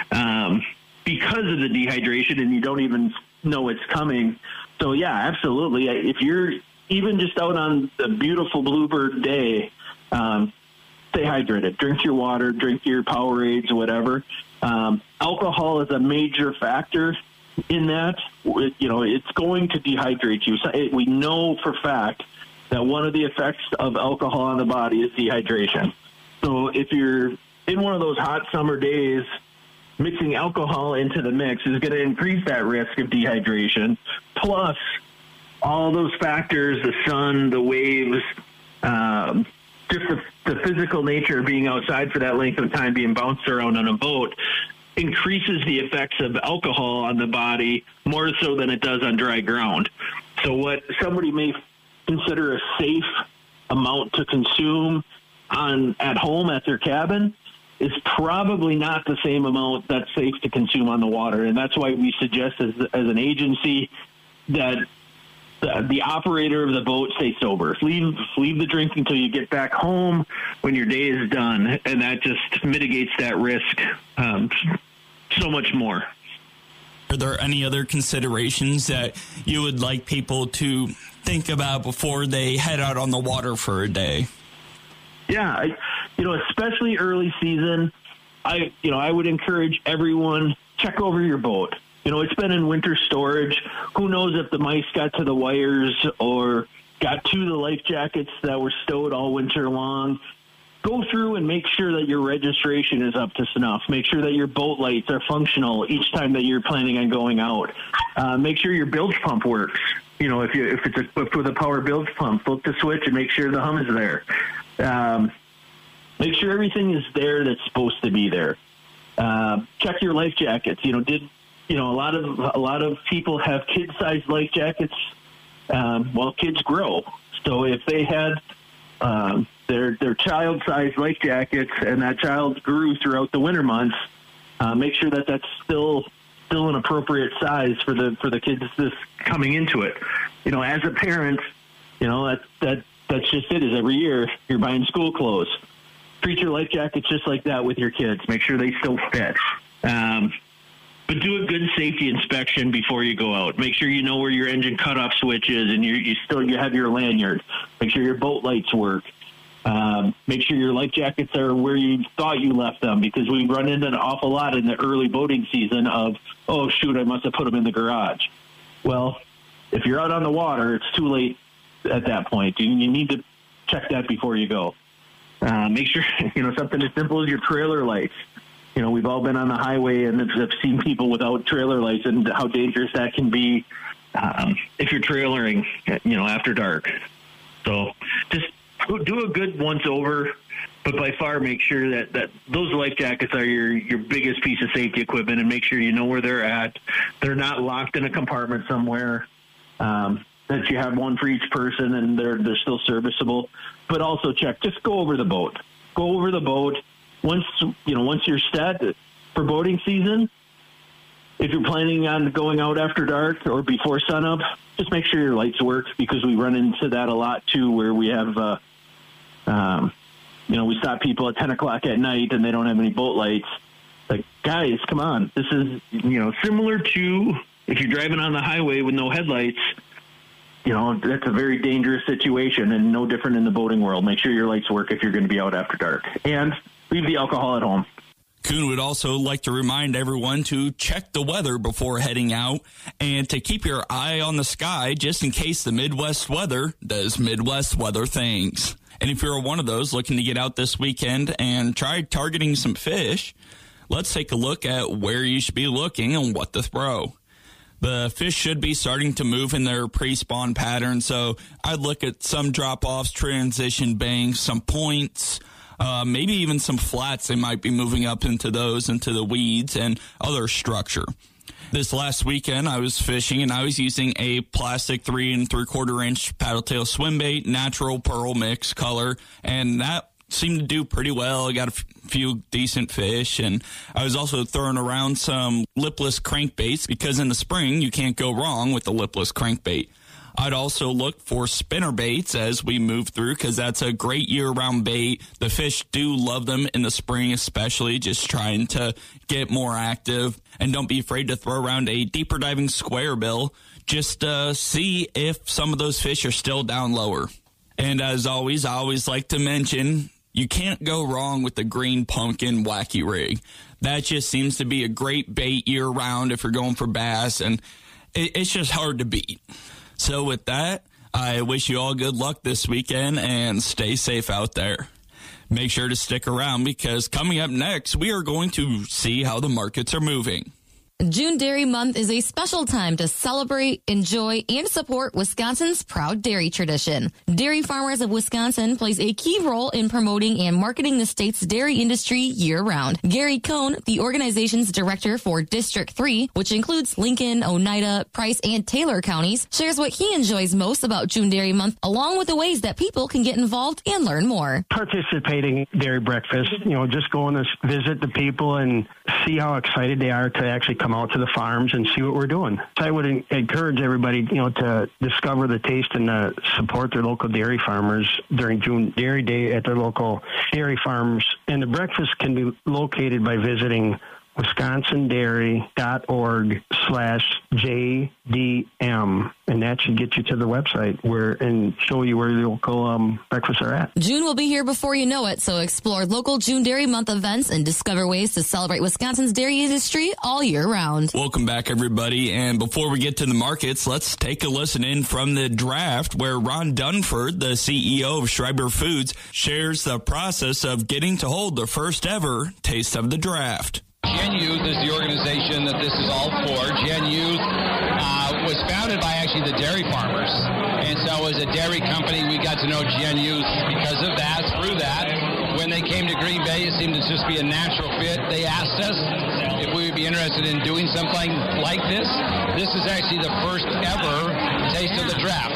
S6: because of the dehydration, and you don't even know it's coming. So, yeah, absolutely. If you're even just out on a beautiful bluebird day, stay hydrated. Drink your water, drink your Powerades, whatever. Alcohol is a major factor in that. You know, it's going to dehydrate you. So we know for fact that one of the effects of alcohol on the body is dehydration. So if you're in one of those hot summer days, mixing alcohol into the mix is going to increase that risk of dehydration. Plus, all those factors, the sun, the waves, just the physical nature of being outside for that length of time, being bounced around on a boat, increases the effects of alcohol on the body more so than it does on dry ground. So what somebody may consider a safe amount to consume at home at their cabin is probably not the same amount that's safe to consume on the water. And that's why we suggest as an agency that the operator of the boat stay sober. Leave the drink until you get back home when your day is done, and that just mitigates that risk so much more.
S7: Are there any other considerations that you would like people to think about before they head out on the water for a day?
S6: Yeah, especially early season, I would encourage everyone, check over your boat. It's been in winter storage. Who knows if the mice got to the wires or got to the life jackets that were stowed all winter long. Go through and make sure that your registration is up to snuff. Make sure that your boat lights are functional each time that you're planning on going out. Make sure your bilge pump works. If it's equipped with a power bilge pump, flip the switch and make sure the hum is there. Make sure everything is there that's supposed to be there. Check your life jackets. A lot of people have kid-sized life jackets. Kids grow. So if they had their child-sized life jackets and that child grew throughout the winter months, make sure that that's still an appropriate size for the kids that's coming into it. As a parent, that's just it. Is every year you're buying school clothes. Treat your life jackets just like that with your kids. Make sure they still fit. But do a good safety inspection before you go out. Make sure you know where your engine cutoff switch is and you have your lanyard. Make sure your boat lights work. Make sure your life jackets are where you thought you left them, because we run into an awful lot in the early boating season of, oh, shoot, I must have put them in the garage. Well, if you're out on the water, it's too late at that point. You need to check that before you go. Make sure, something as simple as your trailer lights. We've all been on the highway and have seen people without trailer lights and how dangerous that can be if you're trailering, after dark. So just do a good once over, but by far make sure that those life jackets are your biggest piece of safety equipment, and make sure you know where they're at. They're not locked in a compartment somewhere, that you have one for each person and they're still serviceable. But also just go over the boat. Go over the boat. Once you're set for boating season, if you're planning on going out after dark or before sunup, just make sure your lights work, because we run into that a lot too, where we have, we stop people at 10 o'clock at night and they don't have any boat lights. Like, guys, come on. This is, similar to if you're driving on the highway with no headlights, that's a very dangerous situation, and no different in the boating world. Make sure your lights work if you're going to be out after dark, and leave the alcohol at home.
S7: Kuhn would also like to remind everyone to check the weather before heading out and to keep your eye on the sky just in case the Midwest weather does Midwest weather things. And if you're one of those looking to get out this weekend and try targeting some fish, let's take a look at where you should be looking and what to throw. The fish should be starting to move in their pre-spawn pattern, so I'd look at some drop-offs, transition banks, some points, maybe even some flats. They might be moving up into the weeds and other structure. This last weekend, I was fishing, and I was using a plastic 3 3/4 inch paddle tail swim bait, natural pearl mix color, and that seemed to do pretty well. I got a few decent fish, and I was also throwing around some lipless crankbaits, because in the spring you can't go wrong with the lipless crankbait. I'd also look for spinner baits as we move through, because that's a great year-round bait. The fish do love them in the spring, especially, just trying to get more active. And don't be afraid to throw around a deeper diving square bill, just to see if some of those fish are still down lower. And as always, I always like to mention, you can't go wrong with the green pumpkin wacky rig. That just seems to be a great bait year-round if you're going for bass, and it's just hard to beat. So with that, I wish you all good luck this weekend and stay safe out there. Make sure to stick around, because coming up next, we are going to see how the markets are moving.
S8: June Dairy Month is a special time to celebrate, enjoy, and support Wisconsin's proud dairy tradition. Dairy Farmers of Wisconsin plays a key role in promoting and marketing the state's dairy industry year-round. Gary Cohn, the organization's director for District 3, which includes Lincoln, Oneida, Price, and Taylor counties, shares what he enjoys most about June Dairy Month, along with the ways that people can get involved and learn more.
S9: Participating in dairy breakfast, just going to visit the people and see how excited they are to actually come out to the farms and see what we're doing. So I would encourage everybody, to discover the taste and support their local dairy farmers during June Dairy Day at their local dairy farms. And the breakfast can be located by visiting wisconsindairy.org/JDM, and that should get you to the website and show you where the local breakfasts are at.
S8: June will be here before you know it, so explore local June Dairy Month events and discover ways to celebrate Wisconsin's dairy industry all year round.
S7: Welcome back, everybody, and before we get to the markets, let's take a listen in from the draft, where Ron Dunford, the CEO of Schreiber Foods, shares the process of getting to hold the first ever Taste of the Draft.
S10: Gen Youth is the organization that this is all for. Gen Youth was founded by actually the dairy farmers. And so as a dairy company, we got to know Gen Youth because of that, through that. When they came to Green Bay, it seemed to just be a natural fit. They asked us if we would be interested in doing something like this. This is actually the first ever Taste of the Draft.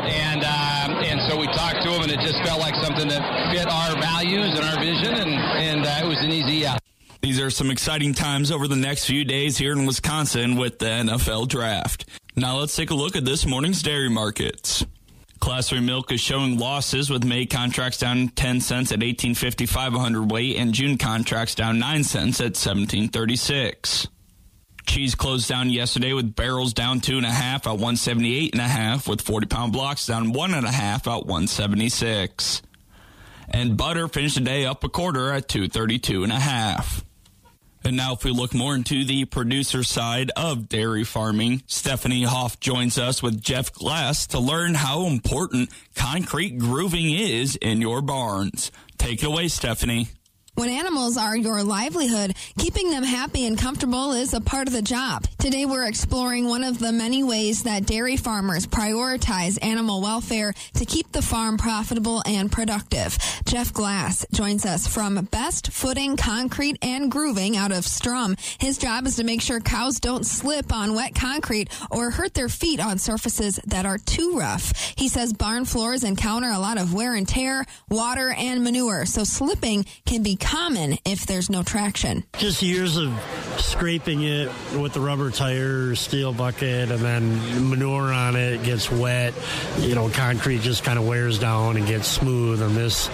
S10: And so we talked to them, and it just felt like something that fit our values and our vision, and it was an easy yes.
S7: These are some exciting times over the next few days here in Wisconsin with the NFL Draft. Now let's take a look at this morning's dairy markets. Class 3 milk is showing losses, with May contracts down 10 cents at $18.55 a hundredweight, and June contracts down 9 cents at $17.36. Cheese closed down yesterday with barrels down 2.5 at $178.5, with 40-pound blocks down 1.5 at $176. And butter finished the day up 1/4 at $2.32.5. And now if we look more into the producer side of dairy farming, Stephanie Hoff joins us with Jeff Glass to learn how important concrete grooving is in your barns. Take it away, Stephanie.
S11: When animals are your livelihood, keeping them happy and comfortable is a part of the job. Today we're exploring one of the many ways that dairy farmers prioritize animal welfare to keep the farm profitable and productive. Jeff Glass joins us from Best Footing Concrete and Grooving out of Strum. His job is to make sure cows don't slip on wet concrete or hurt their feet on surfaces that are too rough. He says barn floors encounter a lot of wear and tear, water, and manure, so slipping can be common if there's no traction.
S1: Just years of scraping it with the rubber tire, steel bucket, and then manure on it gets wet. Concrete just kind of wears down and gets smooth, and this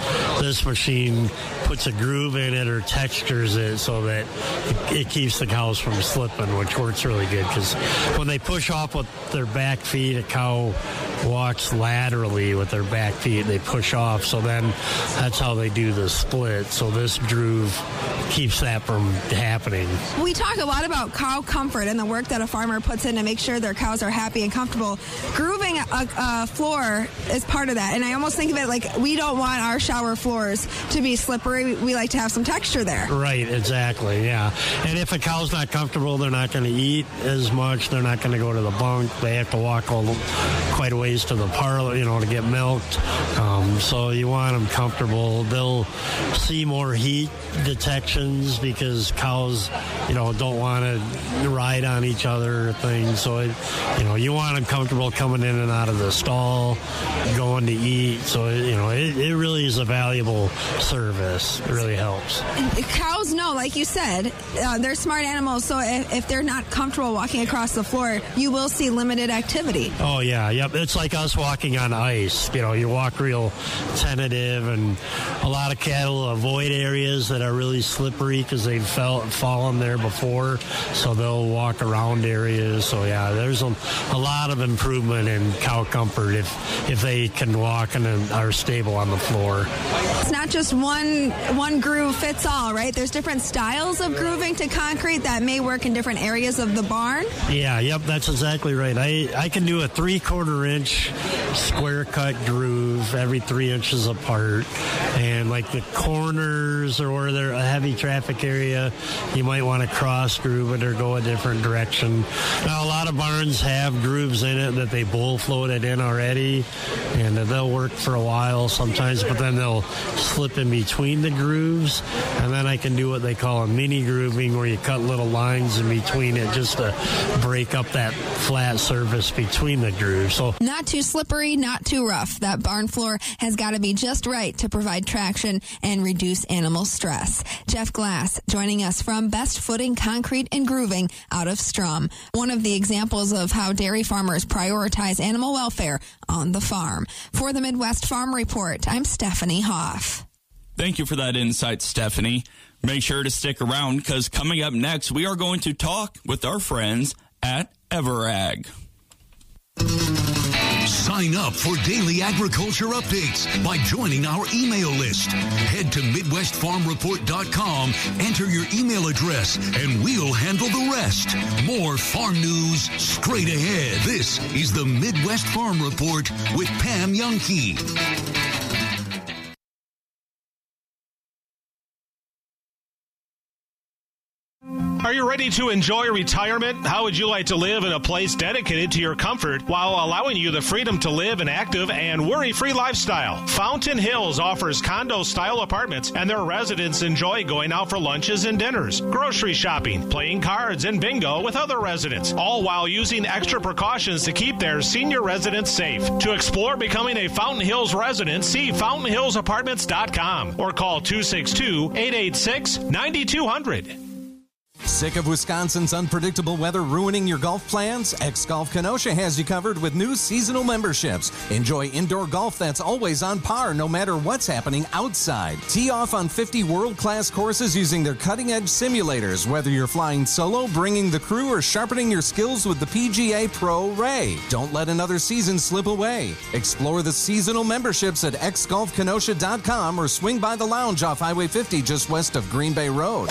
S1: machine puts a groove in it or textures it so that it keeps the cows from slipping, which works really good because when they push off with their back feet, a cow walks laterally with their back feet. They push off, so then that's how they do the split. So this groove keeps that from happening.
S11: We talk a lot about cow comfort and the work that a farmer puts in to make sure their cows are happy and comfortable. Grooving a floor is part of that, and I almost think of it like we don't want our shower floors to be slippery. We like to have some texture there.
S1: Right, exactly, yeah. And if a cow's not comfortable, they're not going to eat as much. They're not going to go to the bunk. They have to walk quite a ways to the parlor, to get milked. So you want them comfortable. They'll see more heat detections because cows, don't want to ride on each other or things. So, you want them comfortable coming in and out of the stall, going to eat. So, it really is a valuable service. It really helps.
S11: Cows know, like you said, they're smart animals. So if they're not comfortable walking across the floor, you will see limited activity.
S1: Oh, yeah. Yep. It's like us walking on ice. You walk real tentative, and a lot of cattle avoid areas that are really slippery because they've fallen there before, so they'll walk around areas. So, yeah, there's a lot of improvement in cow comfort if they can walk and are stable on the floor.
S11: It's not just one groove fits all, right? There's different styles of grooving to concrete that may work in different areas of the barn.
S1: Yeah, yep, that's exactly right. I can do a 3/4 inch square cut groove every 3 inches apart, and like the corners or where they're a heavy traffic area, you might want to cross groove it or go a different direction. Now, a lot of barns have grooves in it that they bull floated in already, and they'll work for a while sometimes, but then they'll slip in between the grooves, and then I can do what they call a mini grooving, where you cut little lines in between it just to break up that flat surface between the grooves. So
S11: not too slippery, not too rough. That barn floor has got to be just right to provide traction and reduce animal stress. Jeff Glass joining us from Best Footing Concrete and Grooving out of Strum. One of the examples of how dairy farmers prioritize animal welfare on the farm. For the Midwest Farm Report, I'm Stephanie Hoff.
S7: Thank you for that insight, Stephanie. Make sure to stick around because coming up next, we are going to talk with our friends at Everag.
S3: Sign up for daily agriculture updates by joining our email list. Head to MidwestFarmReport.com, enter your email address, and we'll handle the rest. More farm news straight ahead. This is the Midwest Farm Report with Pam Youngkey.
S4: Are you ready to enjoy retirement? How would you like to live in a place dedicated to your comfort while allowing you the freedom to live an active and worry-free lifestyle? Fountain Hills offers condo-style apartments, and their residents enjoy going out for lunches and dinners, grocery shopping, playing cards, and bingo with other residents, all while using extra precautions to keep their senior residents safe. To explore becoming a Fountain Hills resident, see fountainhillsapartments.com or call 262-886-9200.
S12: Sick of Wisconsin's unpredictable weather ruining your golf plans? X-Golf Kenosha has you covered with new seasonal memberships. Enjoy indoor golf that's always on par no matter what's happening outside. Tee off on 50 world-class courses using their cutting-edge simulators, whether you're flying solo, bringing the crew, or sharpening your skills with the PGA Pro Ray. Don't let another season slip away. Explore the seasonal memberships at xgolfkenosha.com or swing by the lounge off Highway 50 just west of Green Bay Road.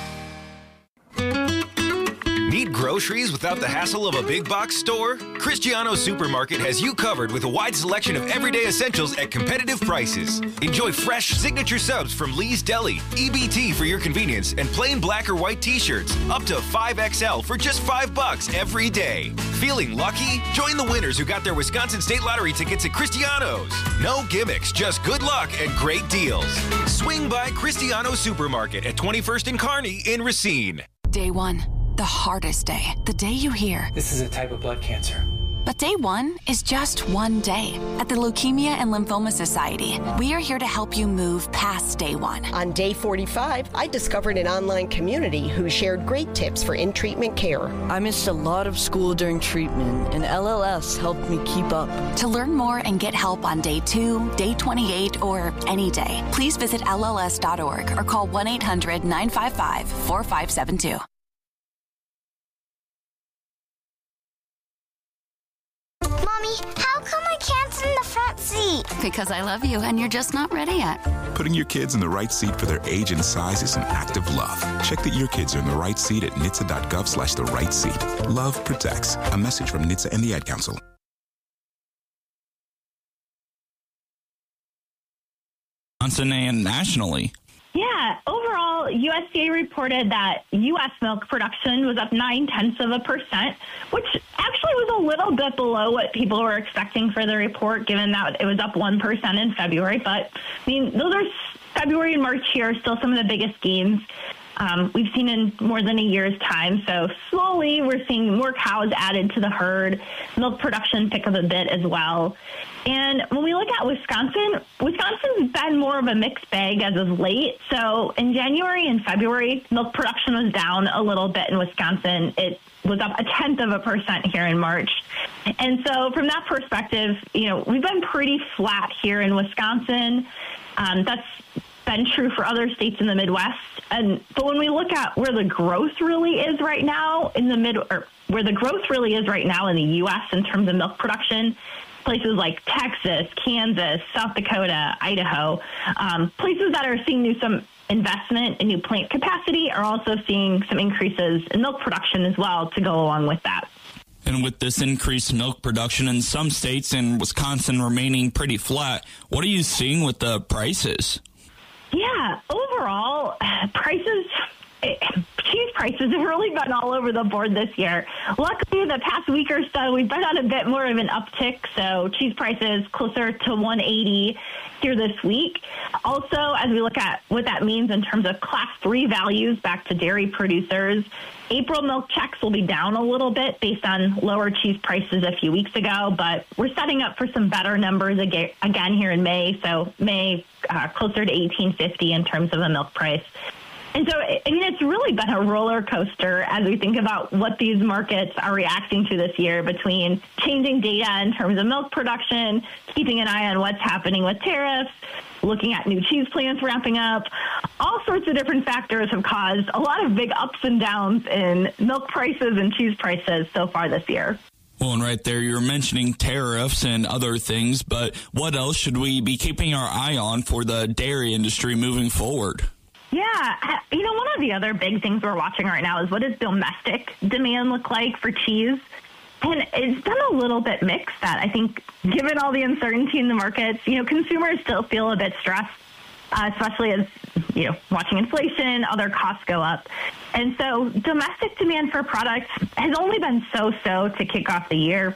S14: Need groceries without the hassle of a big box store? Cristiano Supermarket has you covered with a wide selection of everyday essentials at competitive prices. Enjoy fresh signature subs from Lee's Deli, EBT for your convenience, and plain black or white t-shirts, up to 5XL for just $5 every day. Feeling lucky? Join the winners who got their Wisconsin State Lottery tickets at Cristiano's. No gimmicks, just good luck and great deals. Swing by Cristiano Supermarket at 21st and Kearney in Racine.
S15: Day one. The hardest day. The day you hear,
S16: this is a type of blood cancer.
S13: But day one is just one day. At the Leukemia and Lymphoma Society, we are here to help you move past day one.
S15: On day 45, I discovered an online community who shared great tips for in-treatment care.
S16: I missed a lot of school during treatment, and LLS helped me keep up.
S13: To learn more and get help on day 2, day 28, or any day, please visit LLS.org or call 1-800-955-4572.
S17: Mommy, how come I can't sit in the front seat?
S13: Because I love you and you're just not ready yet.
S18: Putting your kids in the right seat for their age and size is an act of love. Check that your kids are in the right seat at NHTSA.gov/the right seat. Love protects. A message from NHTSA and the Ad Council.
S7: And nationally.
S19: Yeah, overall, USDA reported that U.S. milk production was up 0.9%, which actually was a little bit below what people were expecting for the report, given that it was up 1% in February. But, I mean, those are February and March here are still some of the biggest gains we've seen in more than a year's time. So slowly we're seeing more cows added to the herd, milk production pick up a bit as well. And when we look at Wisconsin's been more of a mixed bag as of late. So in January and February, milk production was down a little bit in Wisconsin. It was up 0.1% here in March. And so from that perspective, we've been pretty flat here in Wisconsin. That's been true for other states in the Midwest. But when we look at where the growth really is right now in the U.S. in terms of milk production, places like Texas, Kansas, South Dakota, Idaho, places that are seeing some investment in new plant capacity are also seeing some increases in milk production as well to go along with that.
S7: And with this increased milk production in some states and Wisconsin remaining pretty flat, what are you seeing with the prices?
S19: Yeah, overall, cheese prices have really been all over the board this year. Luckily, the past week or so, we've been on a bit more of an uptick, so cheese prices closer to $1.80 here this week. Also, as we look at what that means in terms of Class 3 values back to dairy producers, April milk checks will be down a little bit based on lower cheese prices a few weeks ago, but we're setting up for some better numbers again here in May. So May closer to $18.50 in terms of a milk price. And so, it's really been a roller coaster as we think about what these markets are reacting to this year between changing data in terms of milk production, keeping an eye on what's happening with tariffs, looking at new cheese plants ramping up. All sorts of different factors have caused a lot of big ups and downs in milk prices and cheese prices so far this year.
S7: Well, and right there, you're mentioning tariffs and other things, but what else should we be keeping our eye on for the dairy industry moving forward?
S19: Yeah, one of the other big things we're watching right now is what does domestic demand look like for cheese? And it's been a little bit mixed that I think given all the uncertainty in the markets, consumers still feel a bit stressed, especially as, watching inflation, other costs go up. And so domestic demand for products has only been so-so to kick off the year.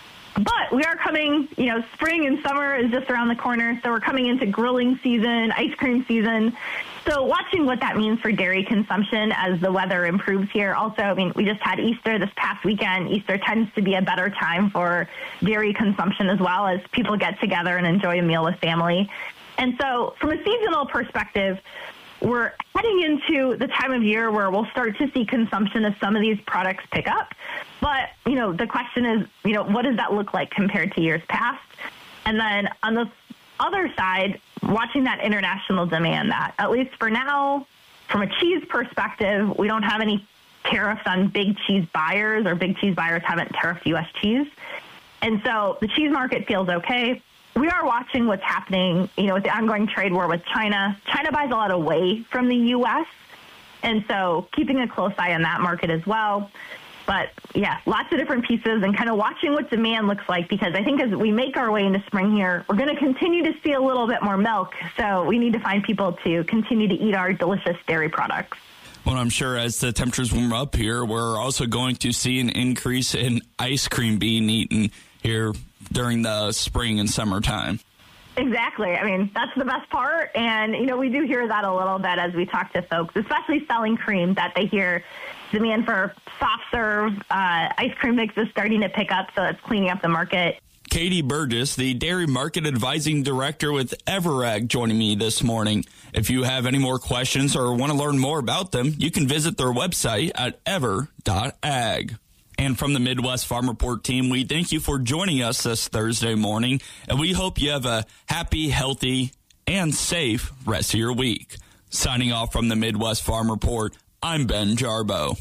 S19: But we are coming, spring and summer is just around the corner. So we're coming into grilling season, ice cream season. So watching what that means for dairy consumption as the weather improves here. Also, we just had Easter this past weekend. Easter tends to be a better time for dairy consumption as well as people get together and enjoy a meal with family. And so from a seasonal perspective, we're heading into the time of year where we'll start to see consumption of some of these products pick up. But, the question is, what does that look like compared to years past? And then on the other side, watching that international demand that, at least for now, from a cheese perspective, we don't have any tariffs on big cheese buyers, or big cheese buyers haven't tariffed U.S. cheese. And so the cheese market feels okay. We are watching what's happening, with the ongoing trade war with China. China buys a lot away from the U.S., and so keeping a close eye on that market as well. But, yeah, lots of different pieces and kind of watching what demand looks like, because I think as we make our way into spring here, we're going to continue to see a little bit more milk. So we need to find people to continue to eat our delicious dairy products.
S7: Well, I'm sure as the temperatures warm up here, we're also going to see an increase in ice cream being eaten here during the spring and summertime.
S19: Exactly. I mean, that's the best part. And, we do hear that a little bit as we talk to folks, especially selling cream, that they hear demand for soft serve ice cream mix is starting to pick up, so it's cleaning up the market.
S7: Katie Burgess, the Dairy Market Advising Director with Everag, joining me this morning. If you have any more questions or want to learn more about them, you can visit their website at ever.ag. And from the Midwest Farm Report team, we thank you for joining us this Thursday morning, and we hope you have a happy, healthy, and safe rest of your week. Signing off from the Midwest Farm Report, I'm Ben Jarbo.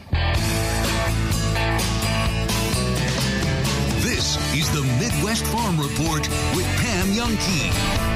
S3: This is the Midwest Farm Report with Pam Youngkey.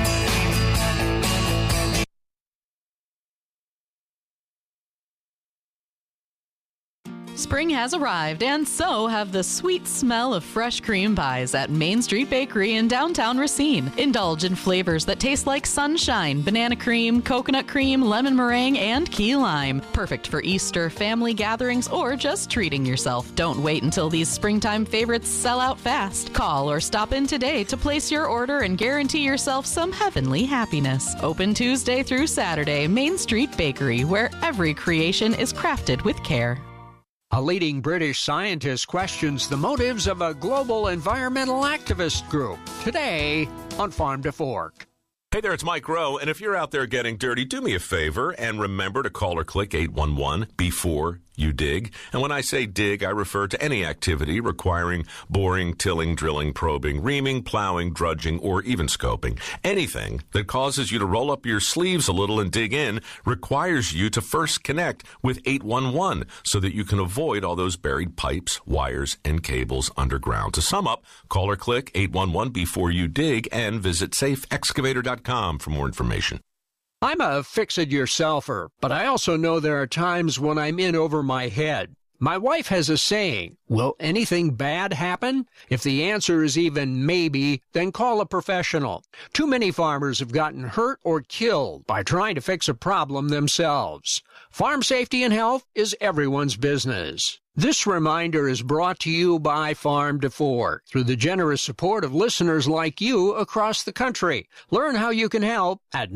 S20: Spring has arrived, and so have the sweet smell of fresh cream pies at Main Street Bakery in downtown Racine. Indulge in flavors that taste like sunshine, banana cream, coconut cream, lemon meringue, and key lime. Perfect for Easter, family gatherings, or just treating yourself. Don't wait until these springtime favorites sell out fast. Call or stop in today to place your order and guarantee yourself some heavenly happiness. Open Tuesday through Saturday, Main Street Bakery, where every creation is crafted with care.
S22: A leading British scientist questions the motives of a global environmental activist group. Today on Farm to Fork.
S23: Hey there, it's Mike Rowe, and if you're out there getting dirty, do me a favor and remember to call or click 811 before you dig. And when I say dig, I refer to any activity requiring boring, tilling, drilling, probing, reaming, plowing, drudging, or even scoping. Anything that causes you to roll up your sleeves a little and dig in requires you to first connect with 811 so that you can avoid all those buried pipes, wires, and cables underground. To sum up, call or click 811 before you dig and visit safeexcavator.com for more information.
S22: I'm a fix-it-yourselfer, but I also know there are times when I'm in over my head. My wife has a saying, will anything bad happen? If the answer is even maybe, then call a professional. Too many farmers have gotten hurt or killed by trying to fix a problem themselves. Farm safety and health is everyone's business. This reminder is brought to you by Farm to Fork through the generous support of listeners like you across the country. Learn how you can help at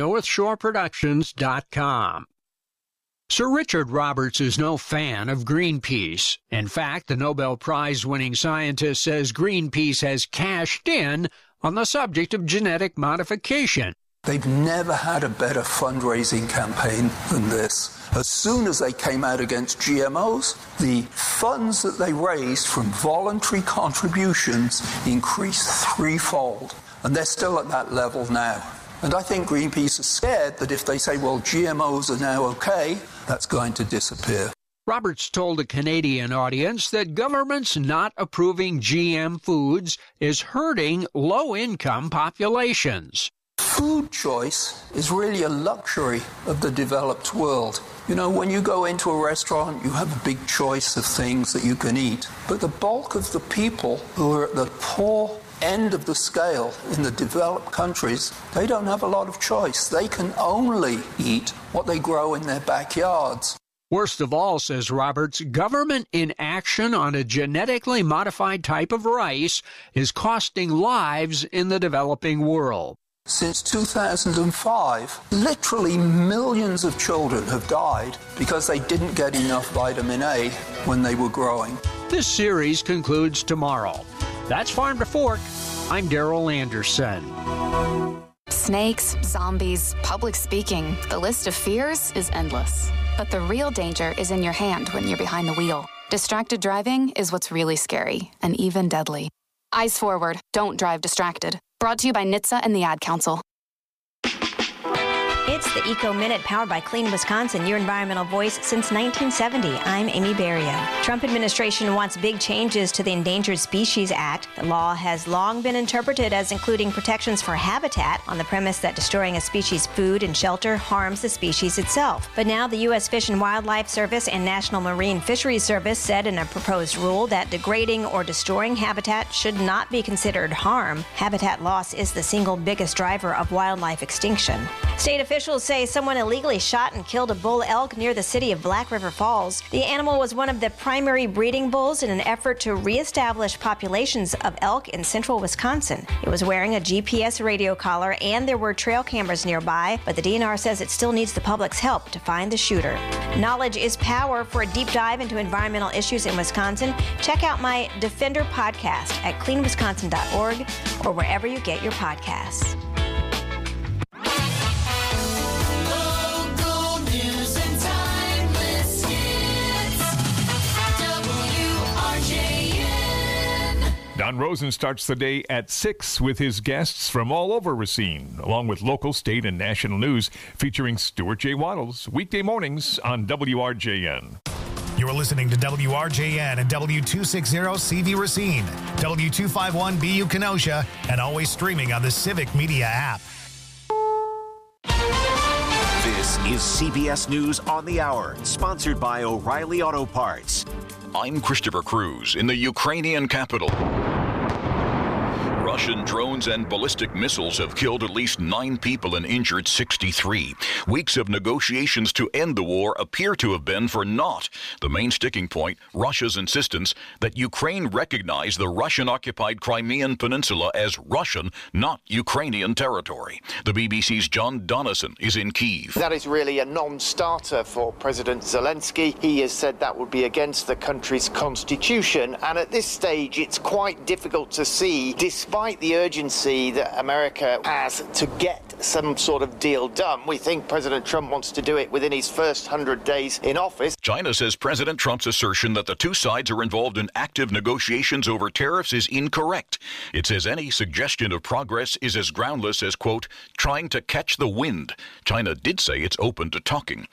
S22: NorthshoreProductions.com. Sir Richard Roberts is no fan of Greenpeace. In fact, the Nobel Prize-winning scientist says Greenpeace has cashed in on the subject of genetic modification.
S24: They've never had a better fundraising campaign than this. As soon as they came out against GMOs, the funds that they raised from voluntary contributions increased threefold. And they're still at that level now. And I think Greenpeace is scared that if they say, well, GMOs are now okay, that's going to disappear.
S22: Roberts told a Canadian audience that governments not approving GM foods is hurting low-income populations.
S24: Food choice is really a luxury of the developed world. You know, when you go into a restaurant, you have a big choice of things that you can eat. But the bulk of the people who are at the poor end of the scale in the developed countries, they don't have a lot of choice. They can only eat what they grow in their backyards.
S22: Worst of all, says Roberts, government inaction on a genetically modified type of rice is costing lives in the developing world.
S24: Since 2005, literally millions of children have died because they didn't get enough vitamin A when they were growing.
S22: This series concludes tomorrow. That's Farm to Fork. I'm Darrell Anderson.
S13: Snakes, zombies, public speaking. The list of fears is endless. But the real danger is in your hand when you're behind the wheel. Distracted driving is what's really scary and even deadly. Eyes forward. Don't drive distracted. Brought to you by NHTSA and the Ad Council.
S25: It's the Eco Minute powered by Clean Wisconsin, your environmental voice since 1970. I'm Amy Berrio. Trump administration wants big changes to the Endangered Species Act. The law has long been interpreted as including protections for habitat on the premise that destroying a species' food and shelter harms the species itself. But now the U.S. Fish and Wildlife Service and National Marine Fisheries Service said in a proposed rule that degrading or destroying habitat should not be considered harm. Habitat loss is the single biggest driver of wildlife extinction. State officials Officials say someone illegally shot and killed a bull elk near the city of Black River Falls. The animal was one of the primary breeding bulls in an effort to reestablish populations of elk in central Wisconsin. It was wearing a GPS radio collar and there were trail cameras nearby, but the DNR says it still needs the public's help to find the shooter. Knowledge is power. For a deep dive into environmental issues in Wisconsin, check out my Defender podcast at cleanwisconsin.org or wherever you get your podcasts.
S2: Local news and timeless hits. WRJN.
S5: Don Rosen starts the day at 6 with his guests from all over Racine, along with local, state, and national news featuring Stuart J. Waddles, weekday mornings on WRJN.
S6: You're listening to WRJN and W260CV Racine, W251BU Kenosha, and always streaming on the Civic Media app.
S9: This is CBS News on the Hour, sponsored by O'Reilly Auto Parts.
S21: I'm Christopher Cruz in the Ukrainian capital. Russian drones and ballistic missiles have killed at least 9 people and injured 63. Weeks of negotiations to end the war appear to have been for naught. The main sticking point, Russia's insistence that Ukraine recognize the Russian-occupied Crimean Peninsula as Russian, not Ukrainian territory. The BBC's John Donison is in Kyiv.
S26: That is really a non-starter for President Zelensky. He has said that would be against the country's constitution, and at this stage it's quite difficult to see, despite the urgency that America has to get some sort of deal done. We think President Trump wants to do it within his first 100 days in office.
S21: China says President Trump's assertion that the two sides are involved in active negotiations over tariffs is incorrect. It says any suggestion of progress is as groundless as, quote, trying to catch the wind. China did say it's open to talking.